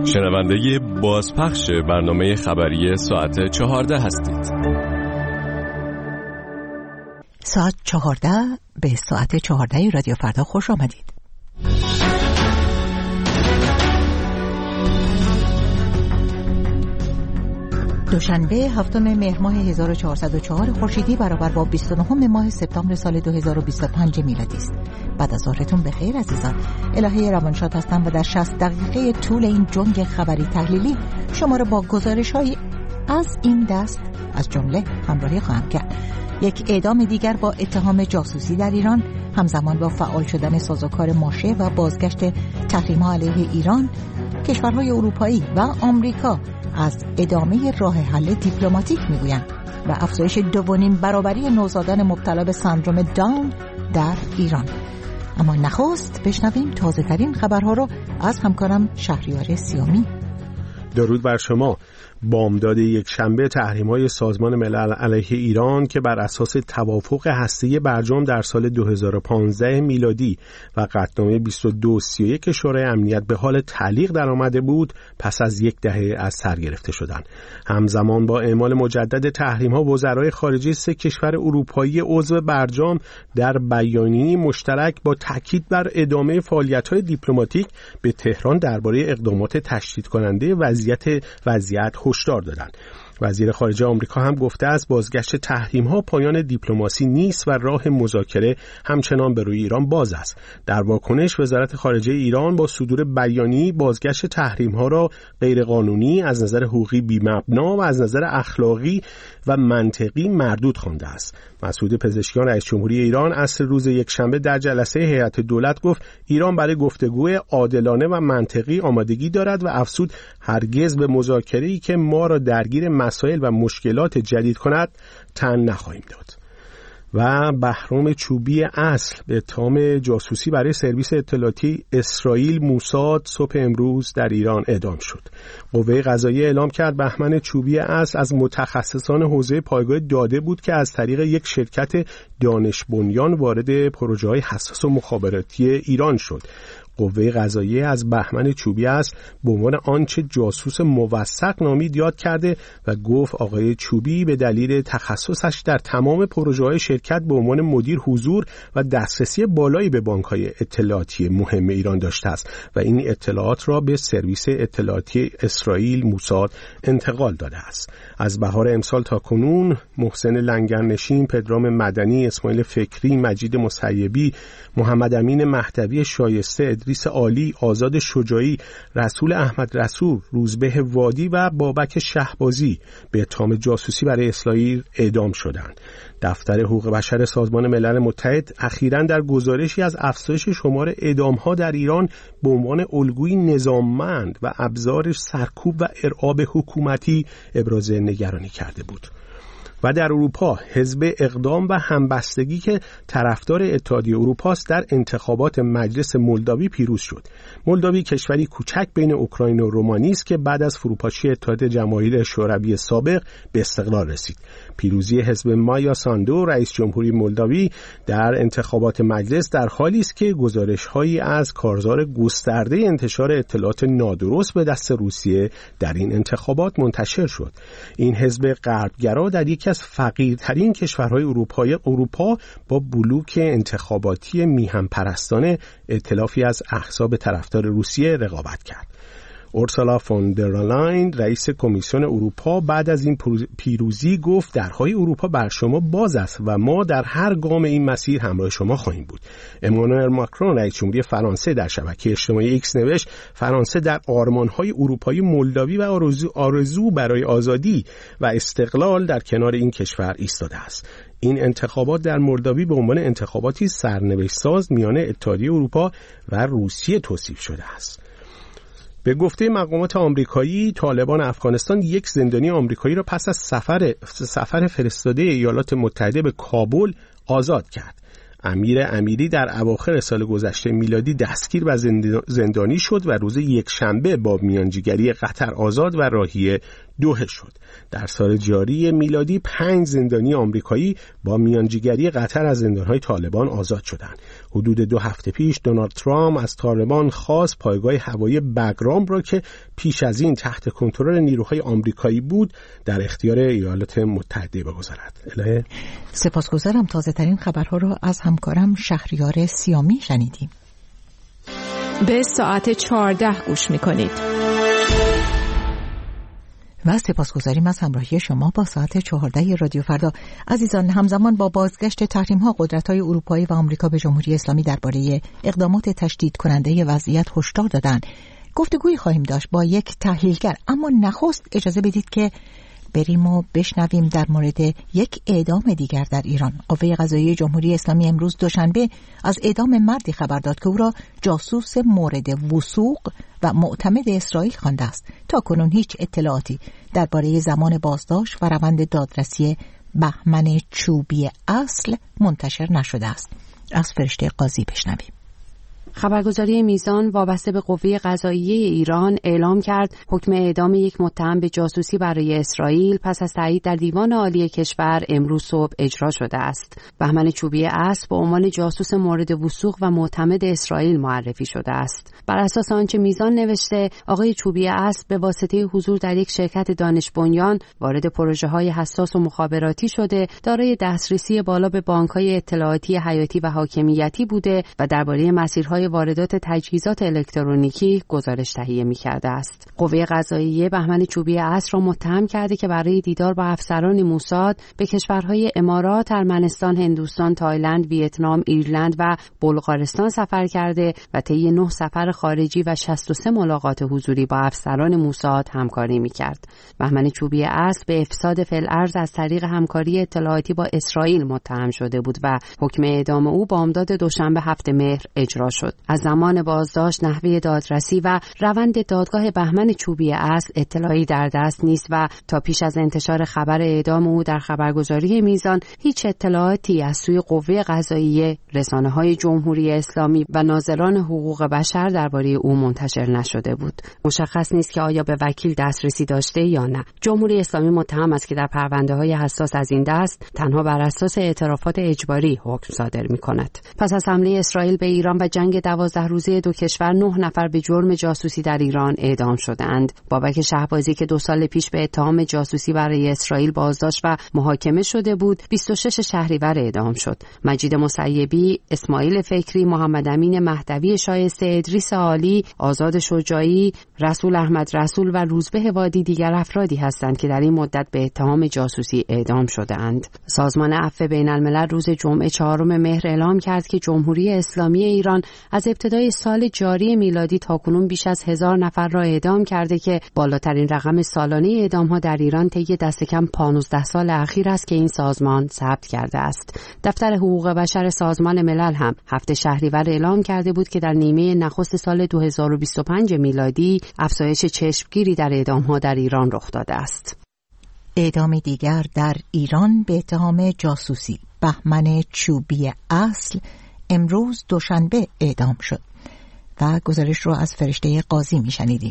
شنونده بازپخش برنامه خبری ساعت 14 هستید. ساعت 14 به ساعت 14 رادیو فردا خوش آمدید. دوشنبه 7 مهر ماه 1404 خورشیدی برابر با 29 ماه سپتامبر سال 2025 میلادی است. بعد از ظهرتون بخیر عزیزان. الهه روانشاد هستم و در 60 دقیقه طول این جنگ خبری تحلیلی شما را با گزارش‌هایی از این دست از جمله همراهی خواهم کرد. یک اعدام دیگر با اتهام جاسوسی در ایران، همزمان با فعال شدن سازوکار ماشه و بازگشت تحریم‌ها علیه ایران، کشورهای اروپایی و آمریکا از ادامه راه حل دیپلماتیک میگویند و افزایش 2.5 برابری نوزادان مبتلا به سندروم داون در ایران. اما نخست بشنویم تازه ترین خبرها رو از همکارم شهریار سیامی. درود بر شما. بامداد یک شنبه تحریم‌های سازمان ملل علیه ایران که بر اساس توافق هسته‌ای برجام در سال 2015 میلادی و قطعنامه 2231 شورای امنیت به حال تعلیق درآمده بود، پس از یک دهه از سر گرفته شدند. همزمان با اعمال مجدد تحریم‌ها، وزرای خارجه 3 کشور اروپایی عضو برجام در بیانیه‌ای مشترک با تاکید بر ادامه فعالیت‌های دیپلماتیک به تهران درباره اقدامات تشدید کننده وضعیت هشدار دادند. وزیر خارجه آمریکا هم گفته است بازگشت تحریم‌ها پایان دیپلماسی نیست و راه مذاکره همچنان به روی ایران باز است. در واکنش وزارت خارجه ایران با صدور بیانیه‌ای بازگشت تحریم‌ها را غیرقانونی، از نظر حقوقی بی‌مبنا و از نظر اخلاقی و منطقی مردود خوانده است. مسعود پزشکیان رئیس جمهوری ایران عصر روز یکشنبه در جلسه هیئت دولت گفت ایران برای گفتگوی عادلانه و منطقی آمادگی دارد و افزود هرگز به مذاکره‌ای که ما را درگیر مسائل و مشکلات جدید کند تن نخواهیم داد. و بهرام چوبی اصل به اتهام جاسوسی برای سرویس اطلاعاتی اسرائیل موساد صبح امروز در ایران اعدام شد. قوه قضاییه اعلام کرد بهمن چوبی اصل از متخصصان حوزه پایگاه داده بود که از طریق یک شرکت دانش بنیان وارد پروژه‌های حساس و مخابراتی ایران شد. قوه قضاییه از بهمن چوبی است به عنوان آنچه جاسوس موثق نامید یاد کرده و گفت آقای چوبی به دلیل تخصصش در تمام پروژه‌های شرکت به عنوان مدیر حضور و دسترسی بالایی به بانک‌های اطلاعاتی مهم ایران داشته است و این اطلاعات را به سرویس اطلاعاتی اسرائیل موساد انتقال داده است. از بهار امسال تا کنون محسن لنگرنشین، پدرام مدنی، اسماعیل فکری، مجید مصیبی، محمد امین مهدوی شایسته، ادریس عالی، آزاد شجاعی، رسول احمد رسول، روزبه وادی و بابک شهبازی به اتهام جاسوسی برای اسرائیل اعدام شدند. دفتر حقوق بشر سازمان ملل متحد اخیراً در گزارشی از افزایش شمار اعدام‌ها در ایران به عنوان الگویی نظاممند و ابزار سرکوب و ارعاب حکومتی ابراز نگرانی کرده بود. و در اروپا حزب اقدام و همبستگی که طرفدار اتحادیه اروپا است در انتخابات مجلس مولداوی پیروز شد. مولداوی کشوری کوچک بین اوکراین و رومانی است که بعد از فروپاشی اتحاد جماهیر شوروی سابق به استقلال رسید. پیروزی حزب مایا ساندو رئیس جمهوری مولداوی در انتخابات مجلس در حالی است که گزارش‌هایی از کارزار گسترده انتشار اطلاعات نادرست به دست روسیه در این انتخابات منتشر شد. این حزب غربگرا در یکی از فقیرترین کشورهای اروپا با بلوک انتخاباتی میهن پرستانه ائتلافی از احزاب طرفدار روسیه رقابت کرد. اورسولا فون در لاین رئیس کمیسیون اروپا بعد از این پیروزی گفت درهای اروپا بر شما باز است و ما در هر گام این مسیر همراه شما خواهیم بود. امانوئل ماکرون رئیس جمهوری فرانسه در شبکه اجتماعی ایکس نوشت فرانسه در آرمان‌های اروپایی مولداوی و آرزو برای آزادی و استقلال در کنار این کشور ایستاده است. این انتخابات در مولداوی به عنوان انتخاباتی سرنوشت‌ساز میان اتحادیه اروپا و روسیه توصیف شده است. به گفته مقامات آمریکایی، طالبان افغانستان یک زندانی آمریکایی را پس از سفر فرستاده ایالات متحده به کابل آزاد کرد. امیر امیری در اواخر سال گذشته میلادی دستگیر و زندانی شد و روز یکشنبه با میانجیگری قطر آزاد و راهی دوحه شد. در سال جاری میلادی 5 زندانی آمریکایی با میانجیگری قطر از زندانهای طالبان آزاد شدند. حدود 2 هفته پیش دونالد ترامپ از طالبان خواست پایگاه هوایی بگرام را که پیش از این تحت کنترل نیروهای آمریکایی بود در اختیار ایالات متحده بگذارد. الهه سپاسگزارم. تازه ترین خبرها را از همکارم شهریار سیامی شنیدیم. به ساعت 14 گوش می‌کنید. و سپاسگزاریم از همراهی شما با ساعت 14 رادیو فردا. عزیزان، همزمان با بازگشت تحریم‌ها قدرت‌های اروپایی و آمریکا به جمهوری اسلامی درباره اقدامات تشدید کننده وضعیت هشدار دادند. گفتگویی خواهیم داشت با یک تحلیلگر، اما نخست اجازه بدید که بریم و بشنویم در مورد یک اعدام دیگر در ایران. قوه قضاییه جمهوری اسلامی امروز دوشنبه از اعدام مردی خبر داد که او را جاسوس مورد وثوق و معتمد اسرائیل خوانده است. تاکنون هیچ اطلاعاتی درباره زمان بازداشت و روند دادرسی بهمن چوبی اصل منتشر نشده است. از فرشته قاضی بشنویم. خبرگزاری میزان وابسته به قوه قضاییه ایران اعلام کرد حکم اعدام یک متهم به جاسوسی برای اسرائیل پس از تایید در دیوان عالی کشور امروز صبح اجرا شده است. بهمن چوبی اصل به عنوان جاسوس مورد وثوق و معتمد اسرائیل معرفی شده است. بر اساس آنچه میزان نوشته، آقای چوبی اصل به واسطه حضور در یک شرکت دانش بنیان وارد پروژه‌های حساس و مخابراتی شده، دارای دسترسی بالا به بانک‌های اطلاعاتی حیاتی و حاکمیتی بوده و درباره مسیرهای واردات تجهیزات الکترونیکی گزارش تهیه می‌کرده است. قوه قضاییه بهمن چوبی اصل را متهم کرده که برای دیدار با افسران موساد به کشورهای امارات، ارمنستان، هندوستان، تایلند، ویتنام، ایرلند و بلغارستان سفر کرده و طی 9 سفر خارجی و 63 ملاقات حضوری با افسران موساد همکاری می‌کرد. بهمن چوبی اصل به افساد فی‌الارض از طریق همکاری اطلاعاتی با اسرائیل متهم شده بود و حکم اعدام او بامداد دوشنبه 7 مهر اجرا شد. از زمان بازداشت، نحوه دادرسی و روند دادگاه بهمن چوبی اصل اطلاعی در دست نیست و تا پیش از انتشار خبر اعدام او در خبرگزاری میزان هیچ اطلاعاتی از سوی قوه قضاییه، رسانه‌های جمهوری اسلامی و ناظران حقوق بشر درباره او منتشر نشده بود. مشخص نیست که آیا به وکیل دسترسی داشته یا نه. جمهوری اسلامی متهم است که در پرونده‌های حساس از این دست تنها بر اساس اعترافات اجباری حکم صادر می‌کند. پس از حمله اسرائیل به ایران و جنگ 12 روزه دو کشور 9 نفر به جرم جاسوسی در ایران اعدام شدند. بابک شهبازی که 2 سال پیش به اتهام جاسوسی برای اسرائیل بازداشت و محاکمه شده بود، 26 شهریور اعدام شد. مجید مسیبی، اسماعیل فکری، محمد امین مهدوی شایسته، ادریس عالی، آزاد شجاعی، رسول احمد رسول و روزبه وادی دیگر افرادی هستند که در این مدت به اتهام جاسوسی اعدام شدند. سازمان عفو بین‌الملل روز جمعه 4 مهر اعلام کرد که جمهوری اسلامی ایران از ابتدای سال جاری میلادی تاکنون بیش از 1000 نفر را اعدام کرده که بالاترین رقم سالانه اعدام‌ها در ایران طی دست کم 15 سال اخیر است که این سازمان ثبت کرده است. دفتر حقوق بشر سازمان ملل هم 7 شهریور اعلام کرده بود که در نیمه نخست سال 2025 میلادی افزایش چشمگیری در اعدام‌ها در ایران رخ داده است. اعدام دیگر در ایران به اتهام جاسوسی. بهمن چوبی اصل امروز دوشنبه اعدام شد و گزارش رو از فرشته قاضی میشنیدیم.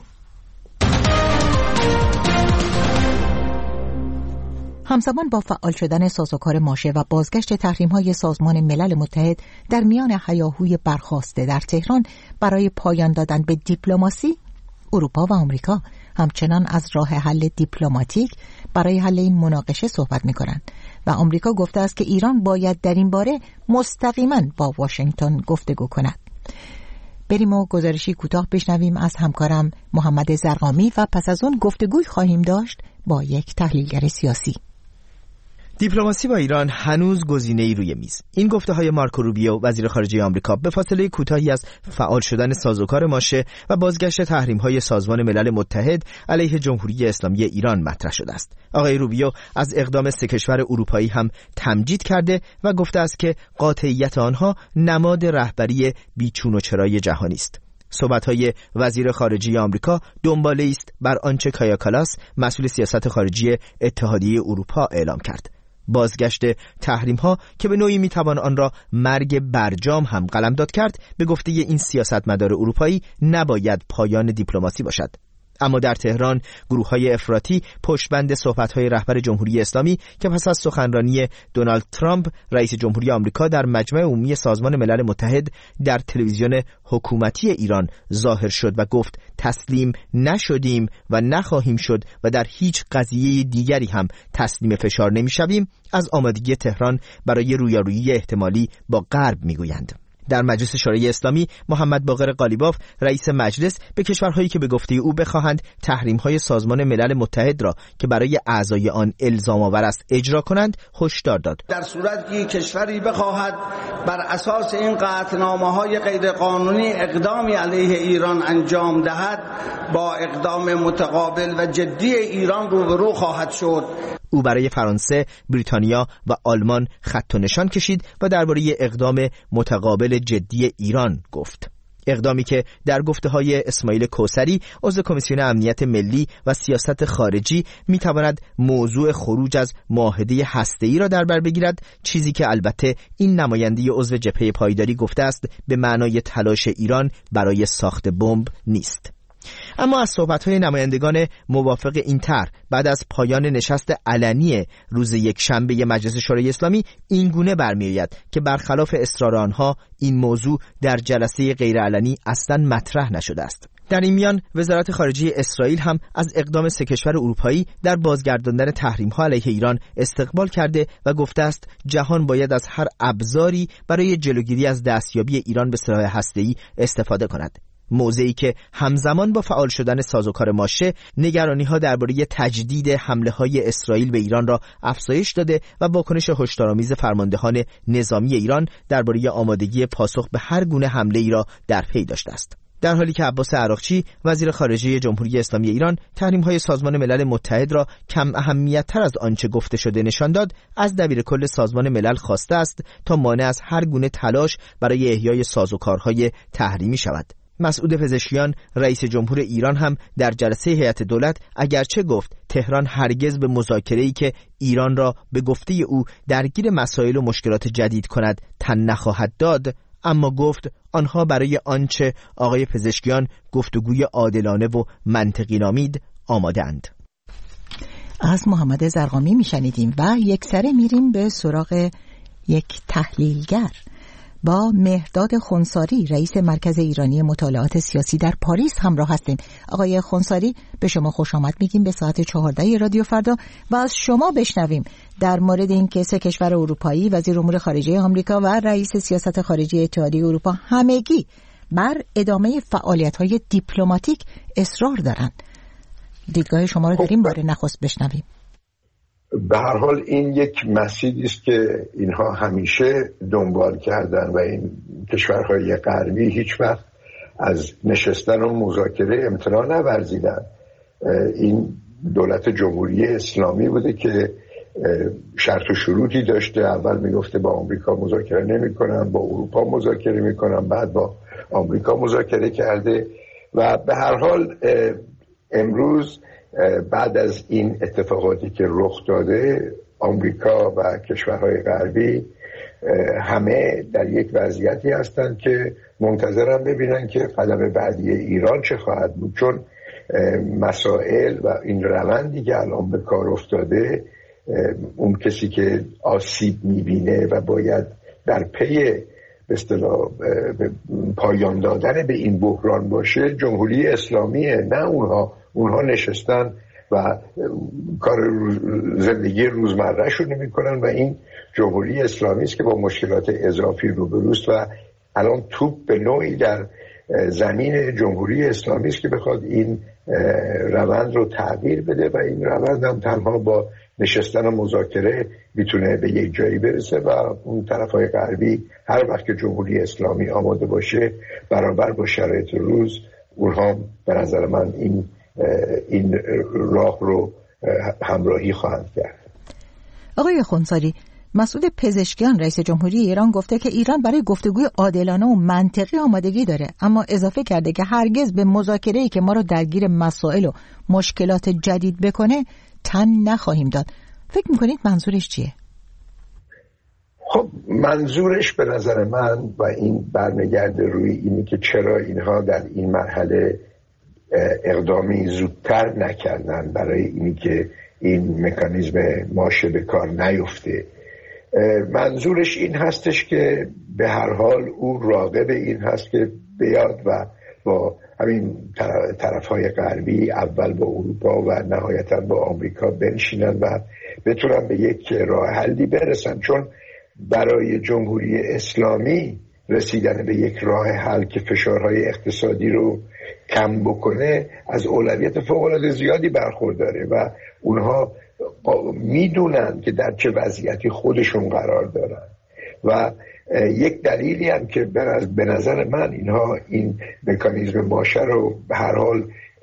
همزمان با فعال شدن سازوکار ماشه و بازگشت تحریم‌های سازمان ملل متحد در میان هیاهوی برخاسته در تهران برای پایان دادن به دیپلماسی، اروپا و آمریکا همچنان از راه حل دیپلماتیک برای حل این مناقشه صحبت می‌کنند و آمریکا گفته است که ایران باید در این باره مستقیما با واشنگتن گفتگو کند. بریم و گزارشی کوتاه بشنویم از همکارم محمد زرقامی و پس از اون گفتگوی خواهیم داشت با یک تحلیلگر سیاسی. دیپلماسی با ایران هنوز گزینه‌ای روی میز. این گفته‌های مارکو روبیو وزیر خارجه آمریکا به فاصله کوتاهی از فعال شدن سازوکار ماشه و بازگشت تحریم‌های سازمان ملل متحد علیه جمهوری اسلامی ایران مطرح شده است. آقای روبیو از اقدام 3 کشور اروپایی هم تمجید کرده و گفته است که قاطعیت آنها نماد رهبری بیچون و چرای جهانی است. صحبت‌های وزیر خارجه آمریکا دنباله است بر آنچه کایا کالاس مسئول سیاست خارجی اتحادیه اروپا اعلام کرد. بازگشت تحریم‌ها که به نوعی میتوان آن را مرگ برجام هم قلمداد کرد، به گفته این سیاستمدار اروپایی نباید پایان دیپلماسی باشد. اما در تهران گروه‌های افراطی پشتبند صحبت‌های رهبر جمهوری اسلامی که پس از سخنرانی دونالد ترامپ رئیس جمهوری آمریکا در مجمع عمومی سازمان ملل متحد در تلویزیون حکومتی ایران ظاهر شد و گفت تسلیم نشدیم و نخواهیم شد و در هیچ قضیه دیگری هم تسلیم فشار نمی‌شویم، از آمادگی تهران برای رویارویی احتمالی با غرب می‌گویند. در مجلس شورای اسلامی محمد باقر قالیباف رئیس مجلس به کشورهایی که به گفته او بخواهند تحریم‌های سازمان ملل متحد را که برای اعضای آن الزام آور است اجرا کنند هشدار داد. در صورتی که کشوری بخواهد بر اساس این قطعنامه‌های غیرقانونی اقدامی علیه ایران انجام دهد با اقدام متقابل و جدی ایران روبرو خواهد شد. او برای فرانسه، بریتانیا و آلمان خط و نشان کشید و درباره اقدام متقابل جدی ایران گفت. اقدامی که در گفته‌های اسماعیل کوثری عضو کمیسیون امنیت ملی و سیاست خارجی می‌تواند موضوع خروج از معاهده هسته‌ای را در بر بگیرد، چیزی که البته این نماینده عضو جبهه پایداری گفته است به معنای تلاش ایران برای ساخت بمب نیست. اما از صحبت‌های نمایندگان موافق این طرح بعد از پایان نشست علنی روز یکشنبه مجلس شورای اسلامی این گونه برمی‌آید که برخلاف اصرار آنها این موضوع در جلسه غیرعلنی اصلاً مطرح نشده است. در این میان وزارت خارجه اسرائیل هم از اقدام 3 کشور اروپایی در بازگرداندن تحریم‌ها علیه ایران استقبال کرده و گفته است جهان باید از هر ابزاری برای جلوگیری از دستیابی ایران به سلاح هسته‌ای استفاده کند. موضعی که همزمان با فعال شدن سازوکار ماشه نگرانی‌ها درباره تجدید حمله‌های اسرائیل به ایران را افزایش داده و واکنش هشدارآمیز فرماندهان نظامی ایران درباره آمادگی پاسخ به هر گونه حمله‌ای را در پی داشته است. در حالی که عباس عراقچی وزیر خارجه جمهوری اسلامی ایران تحریم‌های سازمان ملل متحد را کم اهمیت‌تر از آنچه گفته شده نشان داد، از دبیرکل سازمان ملل خواسته است تا مانع از هر گونه تلاش برای احیای سازوکارهای تحریمی شود. مسعود پزشکیان رئیس جمهور ایران هم در جلسه هیئت دولت اگرچه گفت تهران هرگز به مذاکره‌ای که ایران را به گفته او درگیر مسائل و مشکلات جدید کند تن نخواهد داد، اما گفت آنها برای آنچه آقای پزشکیان گفتگوی عادلانه و منطقی نامید آماده‌اند. از محمد زرقامی میشنیدیم و یکسره میریم به سراغ یک تحلیلگر. با مهرداد خنثاری رئیس مرکز ایرانی مطالعات سیاسی در پاریس همراه هستیم. آقای خنثاری، به شما خوش آمد میگیم به ساعت 14 رادیو فردا و از شما بشنویم در مورد اینکه 3 کشور اروپایی، وزیر امور خارجه آمریکا و رئیس سیاست خارجی اتحادیه اروپا همگی بر ادامه فعالیت‌های دیپلماتیک اصرار دارند. دیدگاه شما رو در این باره نخست بشنویم. به هر حال این یک مسیری است که اینها همیشه دنبال کردن و این کشورهای غربی هیچ وقت از نشستن و مذاکره امتناع نورزیدن. این دولت جمهوری اسلامی بوده که شرط و شروطی داشته. اول میگفته با آمریکا مذاکره نمی‌کنم، با اروپا مذاکره می‌کنم، بعد با آمریکا مذاکره کرده و به هر حال امروز بعد از این اتفاقاتی که رخ داده آمریکا و کشورهای غربی همه در یک وضعیتی هستند که منتظرن ببینن که قدم بعدی ایران چه خواهد بود، چون مسائل و این روندی که الان به کار افتاده، اون کسی که آسیب میبینه و باید در پی به اصطلاح پایان دادن به این بحران باشه جمهوری اسلامیه، نه اونها نشستن و کار زندگی روزمره‌شون نمی‌کنن و این جمهوری اسلامی است که با مشکلات اضافی روبروست و الان توپ به نوعی در زمین جمهوری اسلامی است که بخواد این روند رو تغییر بده و این روند هم تنها با نشستن و مذاکره میتونه به یک جایی برسه و اون طرف‌های غربی هر وقت که جمهوری اسلامی آماده باشه برابر با شرایط روز اونها به نظر من این راه رو همراهی خواهند کرد. آقای خنثاری، مسعود پزشکیان رئیس جمهوری ایران گفته که ایران برای گفتگوی عادلانه و منطقی آمادگی داره، اما اضافه کرده که هرگز به مذاکره‌ای که ما رو درگیر مسائل و مشکلات جدید بکنه تن نخواهیم داد. فکر میکنید منظورش چیه؟ خب منظورش به نظر من و این برمیگرده روی اینی که چرا اینها در این مرحله اقدامی زودتر نکردن برای اینی که این مکانیزم ماشه به کار نیفته. منظورش این هستش که به هر حال او راغب این هست که بیاد و با همین طرفهای غربی، اول با اروپا و نهایتا با آمریکا بنشینن و بتونن به یک راه حلی برسن، چون برای جمهوری اسلامی رسیدن به یک راه حل که فشارهای اقتصادی رو کم بکنه از اولویت فوق‌العاده زیادی برخورداره و اونها میدونن که در چه وضعیتی خودشون قرار دارن و یک دلیلی هم که به نظر من اینها این مکانیزم ماشه رو به هر حال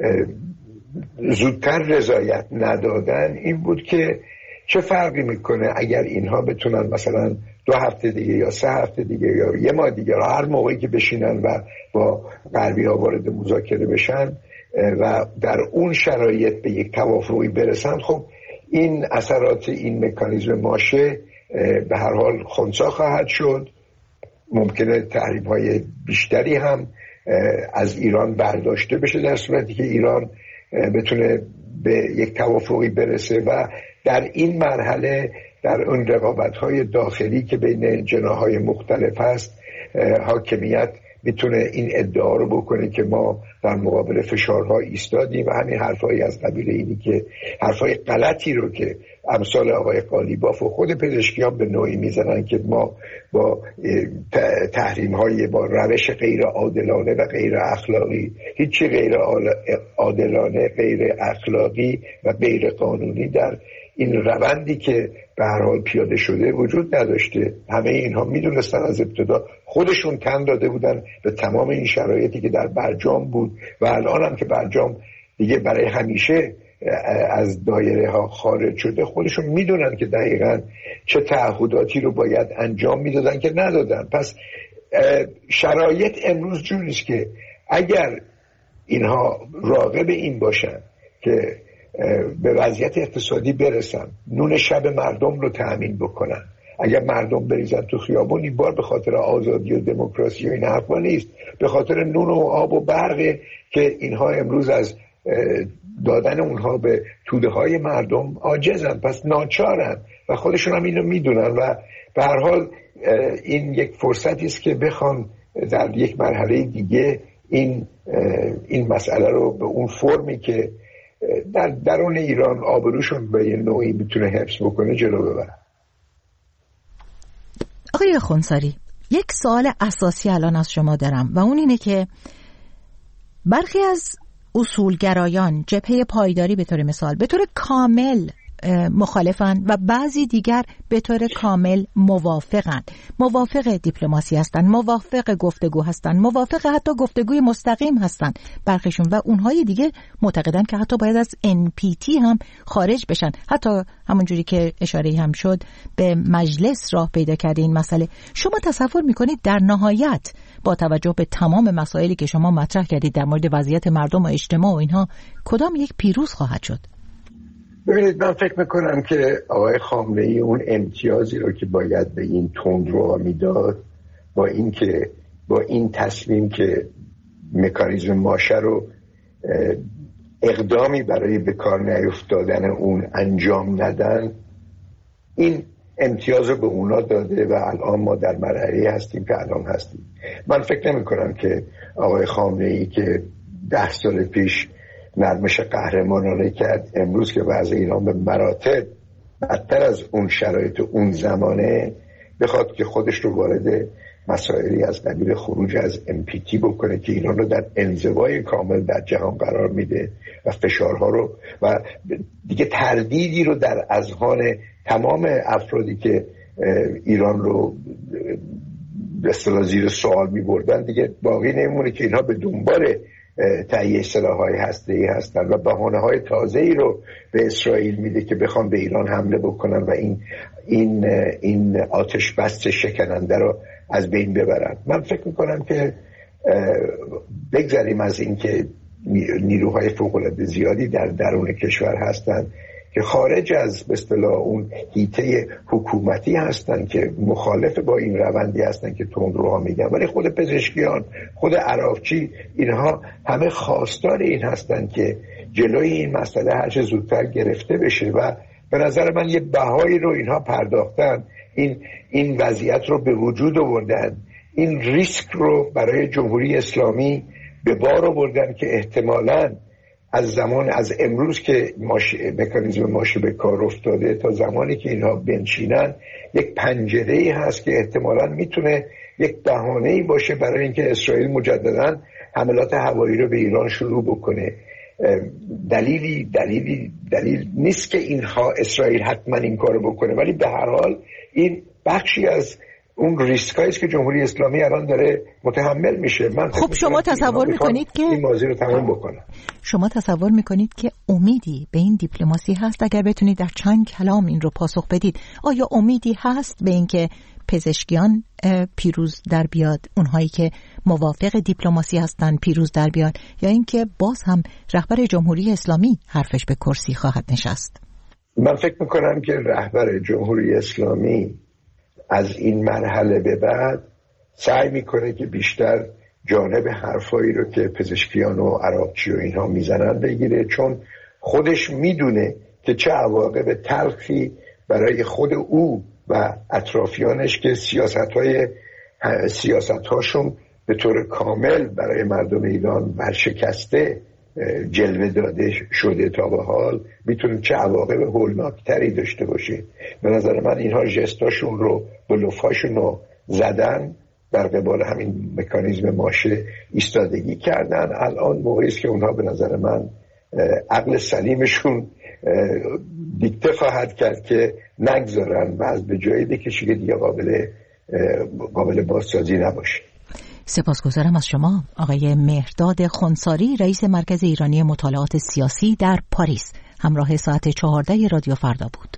زودتر رضایت ندادن این بود که چه فرقی میکنه اگر اینها بتونن مثلا 2 هفته دیگه یا 3 هفته دیگه یا 1 ماه دیگه هر موقعی که بشینن و با غربی ها وارد مذاکره بشن و در اون شرایط به یک توافقی برسن. خب این اثرات این مکانیزم ماشه به هر حال خنثی خواهد شد. ممکنه تحریم‌های بیشتری هم از ایران برداشته بشه در صورتی که ایران بتونه به یک توافقی برسه و در این مرحله در اون رقابت‌های داخلی که بین جناح‌های مختلف هست حاکمیت میتونه این ادعا رو بکنه که ما در مقابل فشارها ایستادیم و همین حرفایی از قبیل اینی که حرفای غلطی رو که امثال آقای قالیباف و خود پزشکیان به نوعی میزنن که ما با تحریم‌های با روش غیر عادلانه و غیر اخلاقی، هیچی غیر عادلانه، غیر اخلاقی و غیر قانونی در این روندی که به هر حال پیاده شده وجود نداشته. همه اینها میدونستن از ابتدا، خودشون تن داده بودن به تمام این شرایطی که در برجام بود و الان هم که برجام دیگه برای همیشه از دایره ها خارج شده خودشون میدونن که دقیقاً چه تعهداتی رو باید انجام میدادن که ندادن. پس شرایط امروز جوریست که اگر اینها راغب این باشن که به وضعیت اقتصادی برسن، نون شب مردم رو تأمین بکنن، اگر مردم بریزن تو خیابون این بار به خاطر آزادی و دموکراسی و این حرفا نیست، به خاطر نون و آب و برق که اینها امروز از دادن اونها به توده های مردم عاجزن، پس ناچارن و خودشون هم اینو میدونن و به هر حال این یک فرصتی است که بخوان در یک مرحله دیگه این مسئله رو به اون فرمی که در درون ایران آبروشون به یه نوعی میتونه حفظ بکنه جلو ببرن. آقای خونساری، یک سوال اساسی الان از شما دارم و اون اینه که برخی از اصولگرایان جبهه پایداری به طور مثال به طور کامل مخالفن و بعضی دیگر به طور کامل موافقن، موافق دیپلماسی هستن، موافق گفتگو هستن، موافق حتی گفتگوی مستقیم هستن برخیشون و اونهای دیگه معتقدن که حتی باید از NPT هم خارج بشن. حتی همونجوری که اشاره هم شد به مجلس راه پیدا کرده این مسئله. شما تصور میکنید در نهایت با توجه به تمام مسائلی که شما مطرح کردید در مورد وضعیت مردم و اجتماع و اینها کدام یک پیروز خواهد شد؟ ببینید، من فکر میکنم که آقای خامنه‌ای اون امتیازی رو که باید به این تندرو میداد با این تصمیم که مکانیزم ماشه رو اقدامی برای به کار نیفتادن اون انجام ندن، این امتیاز رو به اونا داده و الان ما در مرحله هستیم که الان هستیم. من فکر نمی کنم که آقای خامنه‌ای که 10 سال پیش نرمش قهرمانانه کرد، امروز که وضع ایران به مراتب بدتر از اون شرایط اون زمانه بخواد که خودش رو وارد مسائلی از قبیل خروج از NPT بکنه که ایران رو در انزوای کامل در جهان قرار میده و فشارها رو و دیگه تردیدی رو در اذهان تمام افرادی که ایران رو به اصطلاح زیر سوال می‌بردن دیگه باقی نمیمونه که اینها به دنبال تهیه سلاح‌های هسته‌ای هستن و بهانه‌های تازه‌ای رو به اسرائیل میده که بخوام به ایران حمله بکنن و این آتش بس شکننده رو از بین ببرن. من فکر میکنم که بگذاریم از این که نیروهای فوق‌العاده زیادی در درون کشور هستن، که خارج از به اصطلاح اون حیطه حکومتی هستن که مخالف با این روندی هستن که تندروها میگن، ولی خود پزشکیان، خود عراقچی، اینها همه خواستار این هستن که جلوی این مسئله هر چه زودتر گرفته بشه و به نظر من یه بهایی رو اینها پرداختن، این وضعیت رو به وجود آوردن، این ریسک رو برای جمهوری اسلامی به بار آوردن که احتمالاً از امروز که مکانیزم ماشه به کار افتاده تا زمانی که اینها بنشینن یک پنجره‌ای هست که احتمالاً میتونه یک بهانه‌ای باشه برای اینکه اسرائیل مجدداً حملات هوایی رو به ایران شروع بکنه. دلیل نیست که اینها اسرائیل حتما این کارو بکنه، ولی به هر حال این بخشی از اون ریسکایی است که جمهوری اسلامی الان داره متحمل میشه. خب شما تصور میکنید که این موضوع رو تمام بکنه؟ شما تصور میکنید که امیدی به این دیپلماسی هست؟ اگر بتونید در چند کلام این رو پاسخ بدید، آیا امیدی هست به اینکه پزشکیان پیروز در بیاد، اونهایی که موافق دیپلماسی هستن پیروز در بیاد، یا اینکه باز هم رهبر جمهوری اسلامی حرفش به کرسی خواهد نشست؟ من فکر میکنم که رهبر جمهوری اسلامی از این مرحله به بعد سعی میکنه که بیشتر جانب حرفایی رو که پزشکیان و عراقچی و اینها میزنن بگیره، چون خودش میدونه که چه عواقب تلخی برای خود او و اطرافیانش که سیاست‌هاشون به طور کامل برای مردم ایران ورشکسته جلوه داده شده تا به حال، میتونه چه عواقب هولناکتری داشته باشه. به نظر من اینها جستاشون رو، بلوفاشون رو زدن، در قبال همین مکانیزم ماشه ایستادگی کردن. الان موقعی است که اونها به نظر من عقل سلیمشون دیکته خواهد کرد که نگذارن و از به جایی بکشه که دیگه قابل بازسازی نباشه. سپاسگزارم از شما آقای مهرداد خنثاری، رئیس مرکز ایرانی مطالعات سیاسی در پاریس. همراه ساعت 14 رادیو فردا بود.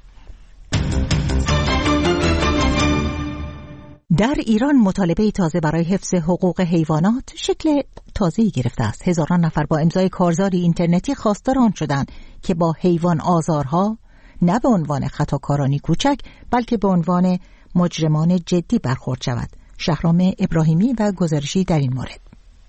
در ایران مطالبه تازه برای حفظ حقوق حیوانات شکل تازه‌ای گرفته است. هزاران نفر با امضای کارزاری اینترنتی خواستار آن شدند که با حیوان آزارها نه به عنوان خطاکارانی کوچک بلکه به عنوان مجرمان جدی برخورد شود. شهرام ابراهیمی و گزارشی در این مورد.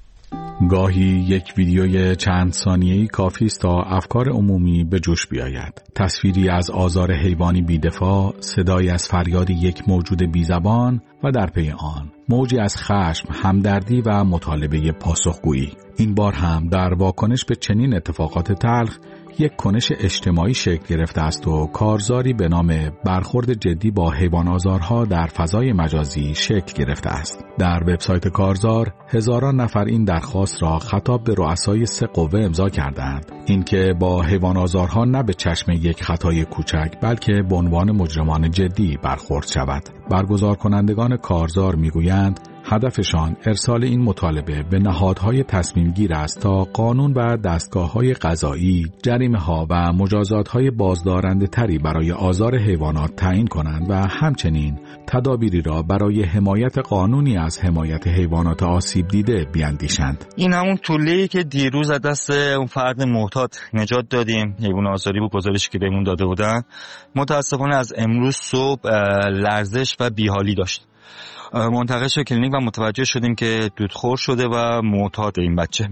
گاهی یک ویدیوی چند ثانیه‌ای کافی است تا افکار عمومی به جوش بیاید. تصویری از آزار حیوانی بی‌دفاع، صدایی از فریاد یک موجود بی‌زبان و در پی آن موجی از خشم، همدردی و مطالبه پاسخگویی. این بار هم در واکنش به چنین اتفاقات تلخ یک کنش اجتماعی شکل گرفته است و کارزاری به نام برخورد جدی با حیوان آزارها در فضای مجازی شکل گرفته است. در وبسایت کارزار هزاران نفر این درخواست را خطاب به رؤسای 3 قوه امضا کردند، اینکه با حیوان آزارها نه به چشم یک خطای کوچک بلکه به عنوان مجرمان جدی برخورد شود. برگزار کنندگان کارزار میگویند هدفشان ارسال این مطالبه به نهادهای تصمیم گیر است تا قانون و دستگاه‌های قضایی جریمه‌ها و مجازات‌های بازدارنده تری برای آزار حیوانات تعیین کنند و همچنین تدابیری را برای حمایت قانونی از حمایت حیوانات آسیب دیده بیاندیشند. این همون طوله‌ای که دیروز از دست اون فرد معتاد نجات دادیم، حیوان آزاری بود، گزارشی که بهمون داده بودن، متأسفانه از امروز صبح لرزش و بیحالی داشت. منتقل شد کلینیک و متوجه شدیم که دودخور شده و معتاد این بچه.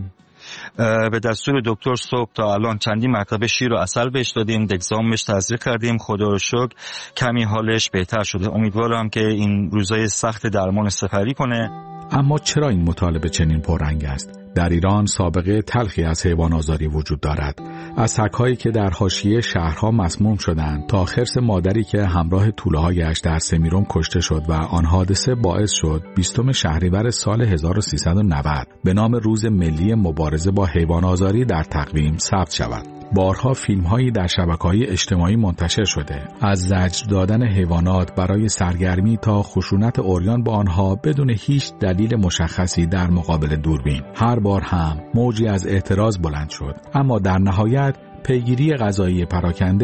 به دستور دکتر صبح تا الان چندین مرتبه شیر و عسل بهش دادیم، دگزام بهش تزریق کردیم. خدا رو شکر کمی حالش بهتر شده. امیدوارم که این روزای سخت درمان سپری کنه. اما چرا این مطالبه چنین پررنگ است؟ در ایران سابقه تلخی از حیوان آزاری وجود دارد. از سگ‌هایی که در حاشیه شهرها مسموم شدند تا خرس مادری که همراه توله‌هایش در سمیرون کشته شد و آن حادثه باعث شد 20 شهریور سال 1390 به نام روز ملی مبارزه با حیوان آزاری در تقویم ثبت شود. بارها فیلم‌هایی در شبکه‌های اجتماعی منتشر شده از زجر دادن حیوانات برای سرگرمی تا خشونت عریان با آنها بدون هیچ دلیل مشخصی در مقابل دوربین. هر بار هم موجی از اعتراض بلند شد، اما در نهایت پیگیری قضایی پراکنده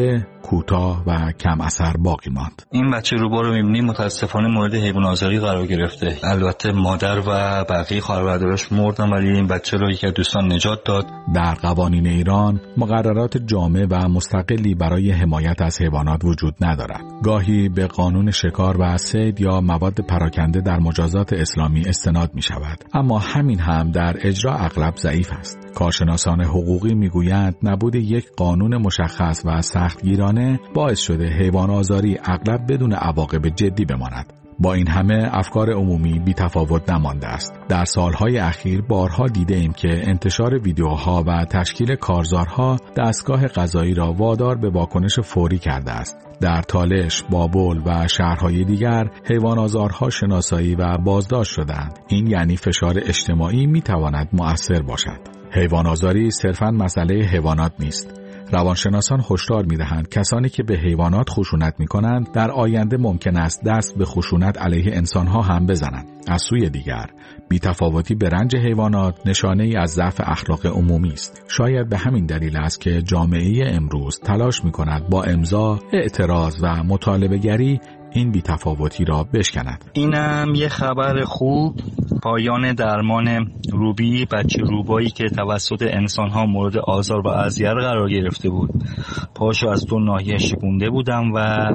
کوتاه و کم اثر باقی ماند. این بچه روبا رو می‌بینیم متاسفانه مورد حیوان آزاری قرار گرفته. البته مادر و بقیه خانواده‌اش مردن ولی این بچه رو یکی از دوستان نجات داد. در قوانین ایران مقررات جامع و مستقلی برای حمایت از حیوانات وجود ندارد. گاهی به قانون شکار و صید یا مواد پراکنده در مجازات اسلامی استناد می شود، اما همین هم در اجرا اغلب ضعیف است. کارشناسان حقوقی میگویند نبود یک قانون مشخص و سختگیرانه باعث شده حیوان آزاری اغلب بدون عواقب جدی بماند. با این همه افکار عمومی بی تفاوت نمانده است. در سالهای اخیر بارها دیده ایم که انتشار ویدیوها و تشکیل کارزارها دستگاه قضایی را وادار به واکنش فوری کرده است. در تالش، بابل و شهرهای دیگر حیوان آزارها شناسایی و بازداشت شدند. این یعنی فشار اجتماعی می تواند مؤثر باشد. حیوان آزاری صرفاً مسئله حیوانات نیست. روانشناسان هشدار می‌دهند کسانی که به حیوانات خشونت می‌کنند در آینده ممکن است دست به خشونت علیه انسان‌ها هم بزنند. از سوی دیگر، بی‌تفاوتی به رنج حیوانات نشانه‌ای از ضعف اخلاق عمومی است. شاید به همین دلیل است که جامعه امروز تلاش می‌کند با امضا، اعتراض و مطالبه‌گری این بی‌تفاوتی را بشکند. اینم یه خبر خوب، پایان درمان روبی، بچه روبایی که توسط انسان‌ها مورد آزار و اذیت قرار گرفته بود. پاشو از 2 ناحیه شکونده بودم و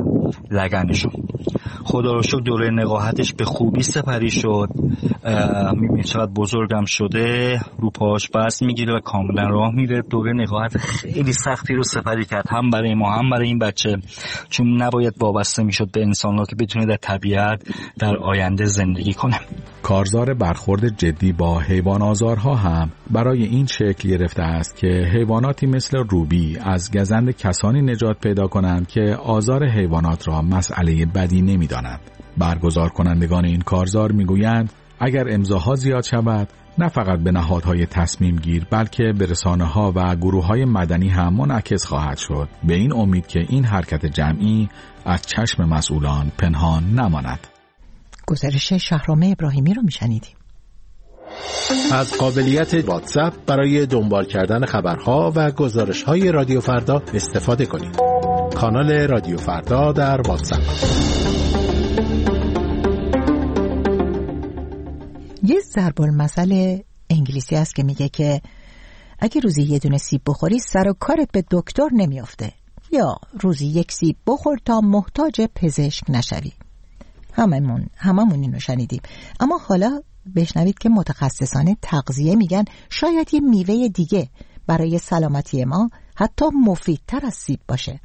لگنشو. خدا رو شکر دوره نقاهتش به خوبی سپری شد. می‌بینید چقدر بزرگم شده، رو پاش بست میگیره و کاملا راه میره. دوره نقاهت خیلی سختی رو سپری کرد، هم برای ما هم برای این بچه، چون نباید وابسته میشد به انسان‌ها که بتونه در طبیعت در آینده زندگی کنه. کارزار برخورد جدی با حیوان آزارها هم برای این شکل گرفته است که حیواناتی مثل روبی از گزند کسانی نجات پیدا کنند که آزار حیوانات را مسئله بدی نمی‌دانند. برگزار کنندگان این کارزار میگویند اگر امضاها زیاد شود، نه فقط به نهادهای تصمیم گیر بلکه به رسانه‌ها و گروه‌های مدنی هم منعکس خواهد شد، به این امید که این حرکت جمعی از چشم مسئولان پنهان نماند. گزارش شهرام ابراهیمی رو میشنیدیم. از قابلیت واتساپ برای دنبال کردن خبرها و گزارش‌های رادیو فردا استفاده کنید. کانال رادیو فردا در واتساپ. یه ضرب المثل انگلیسی هست که میگه که اگه روزی یه دونه سیب بخوری سر و کارت به دکتر نمیافته، یا روزی 1 سیب بخور تا محتاج پزشک نشوی. هممون اینو شنیدیم، اما حالا بشنوید که متخصصان تغذیه میگن شاید یه میوه دیگه برای سلامتی ما حتی مفیدتر از سیب باشه.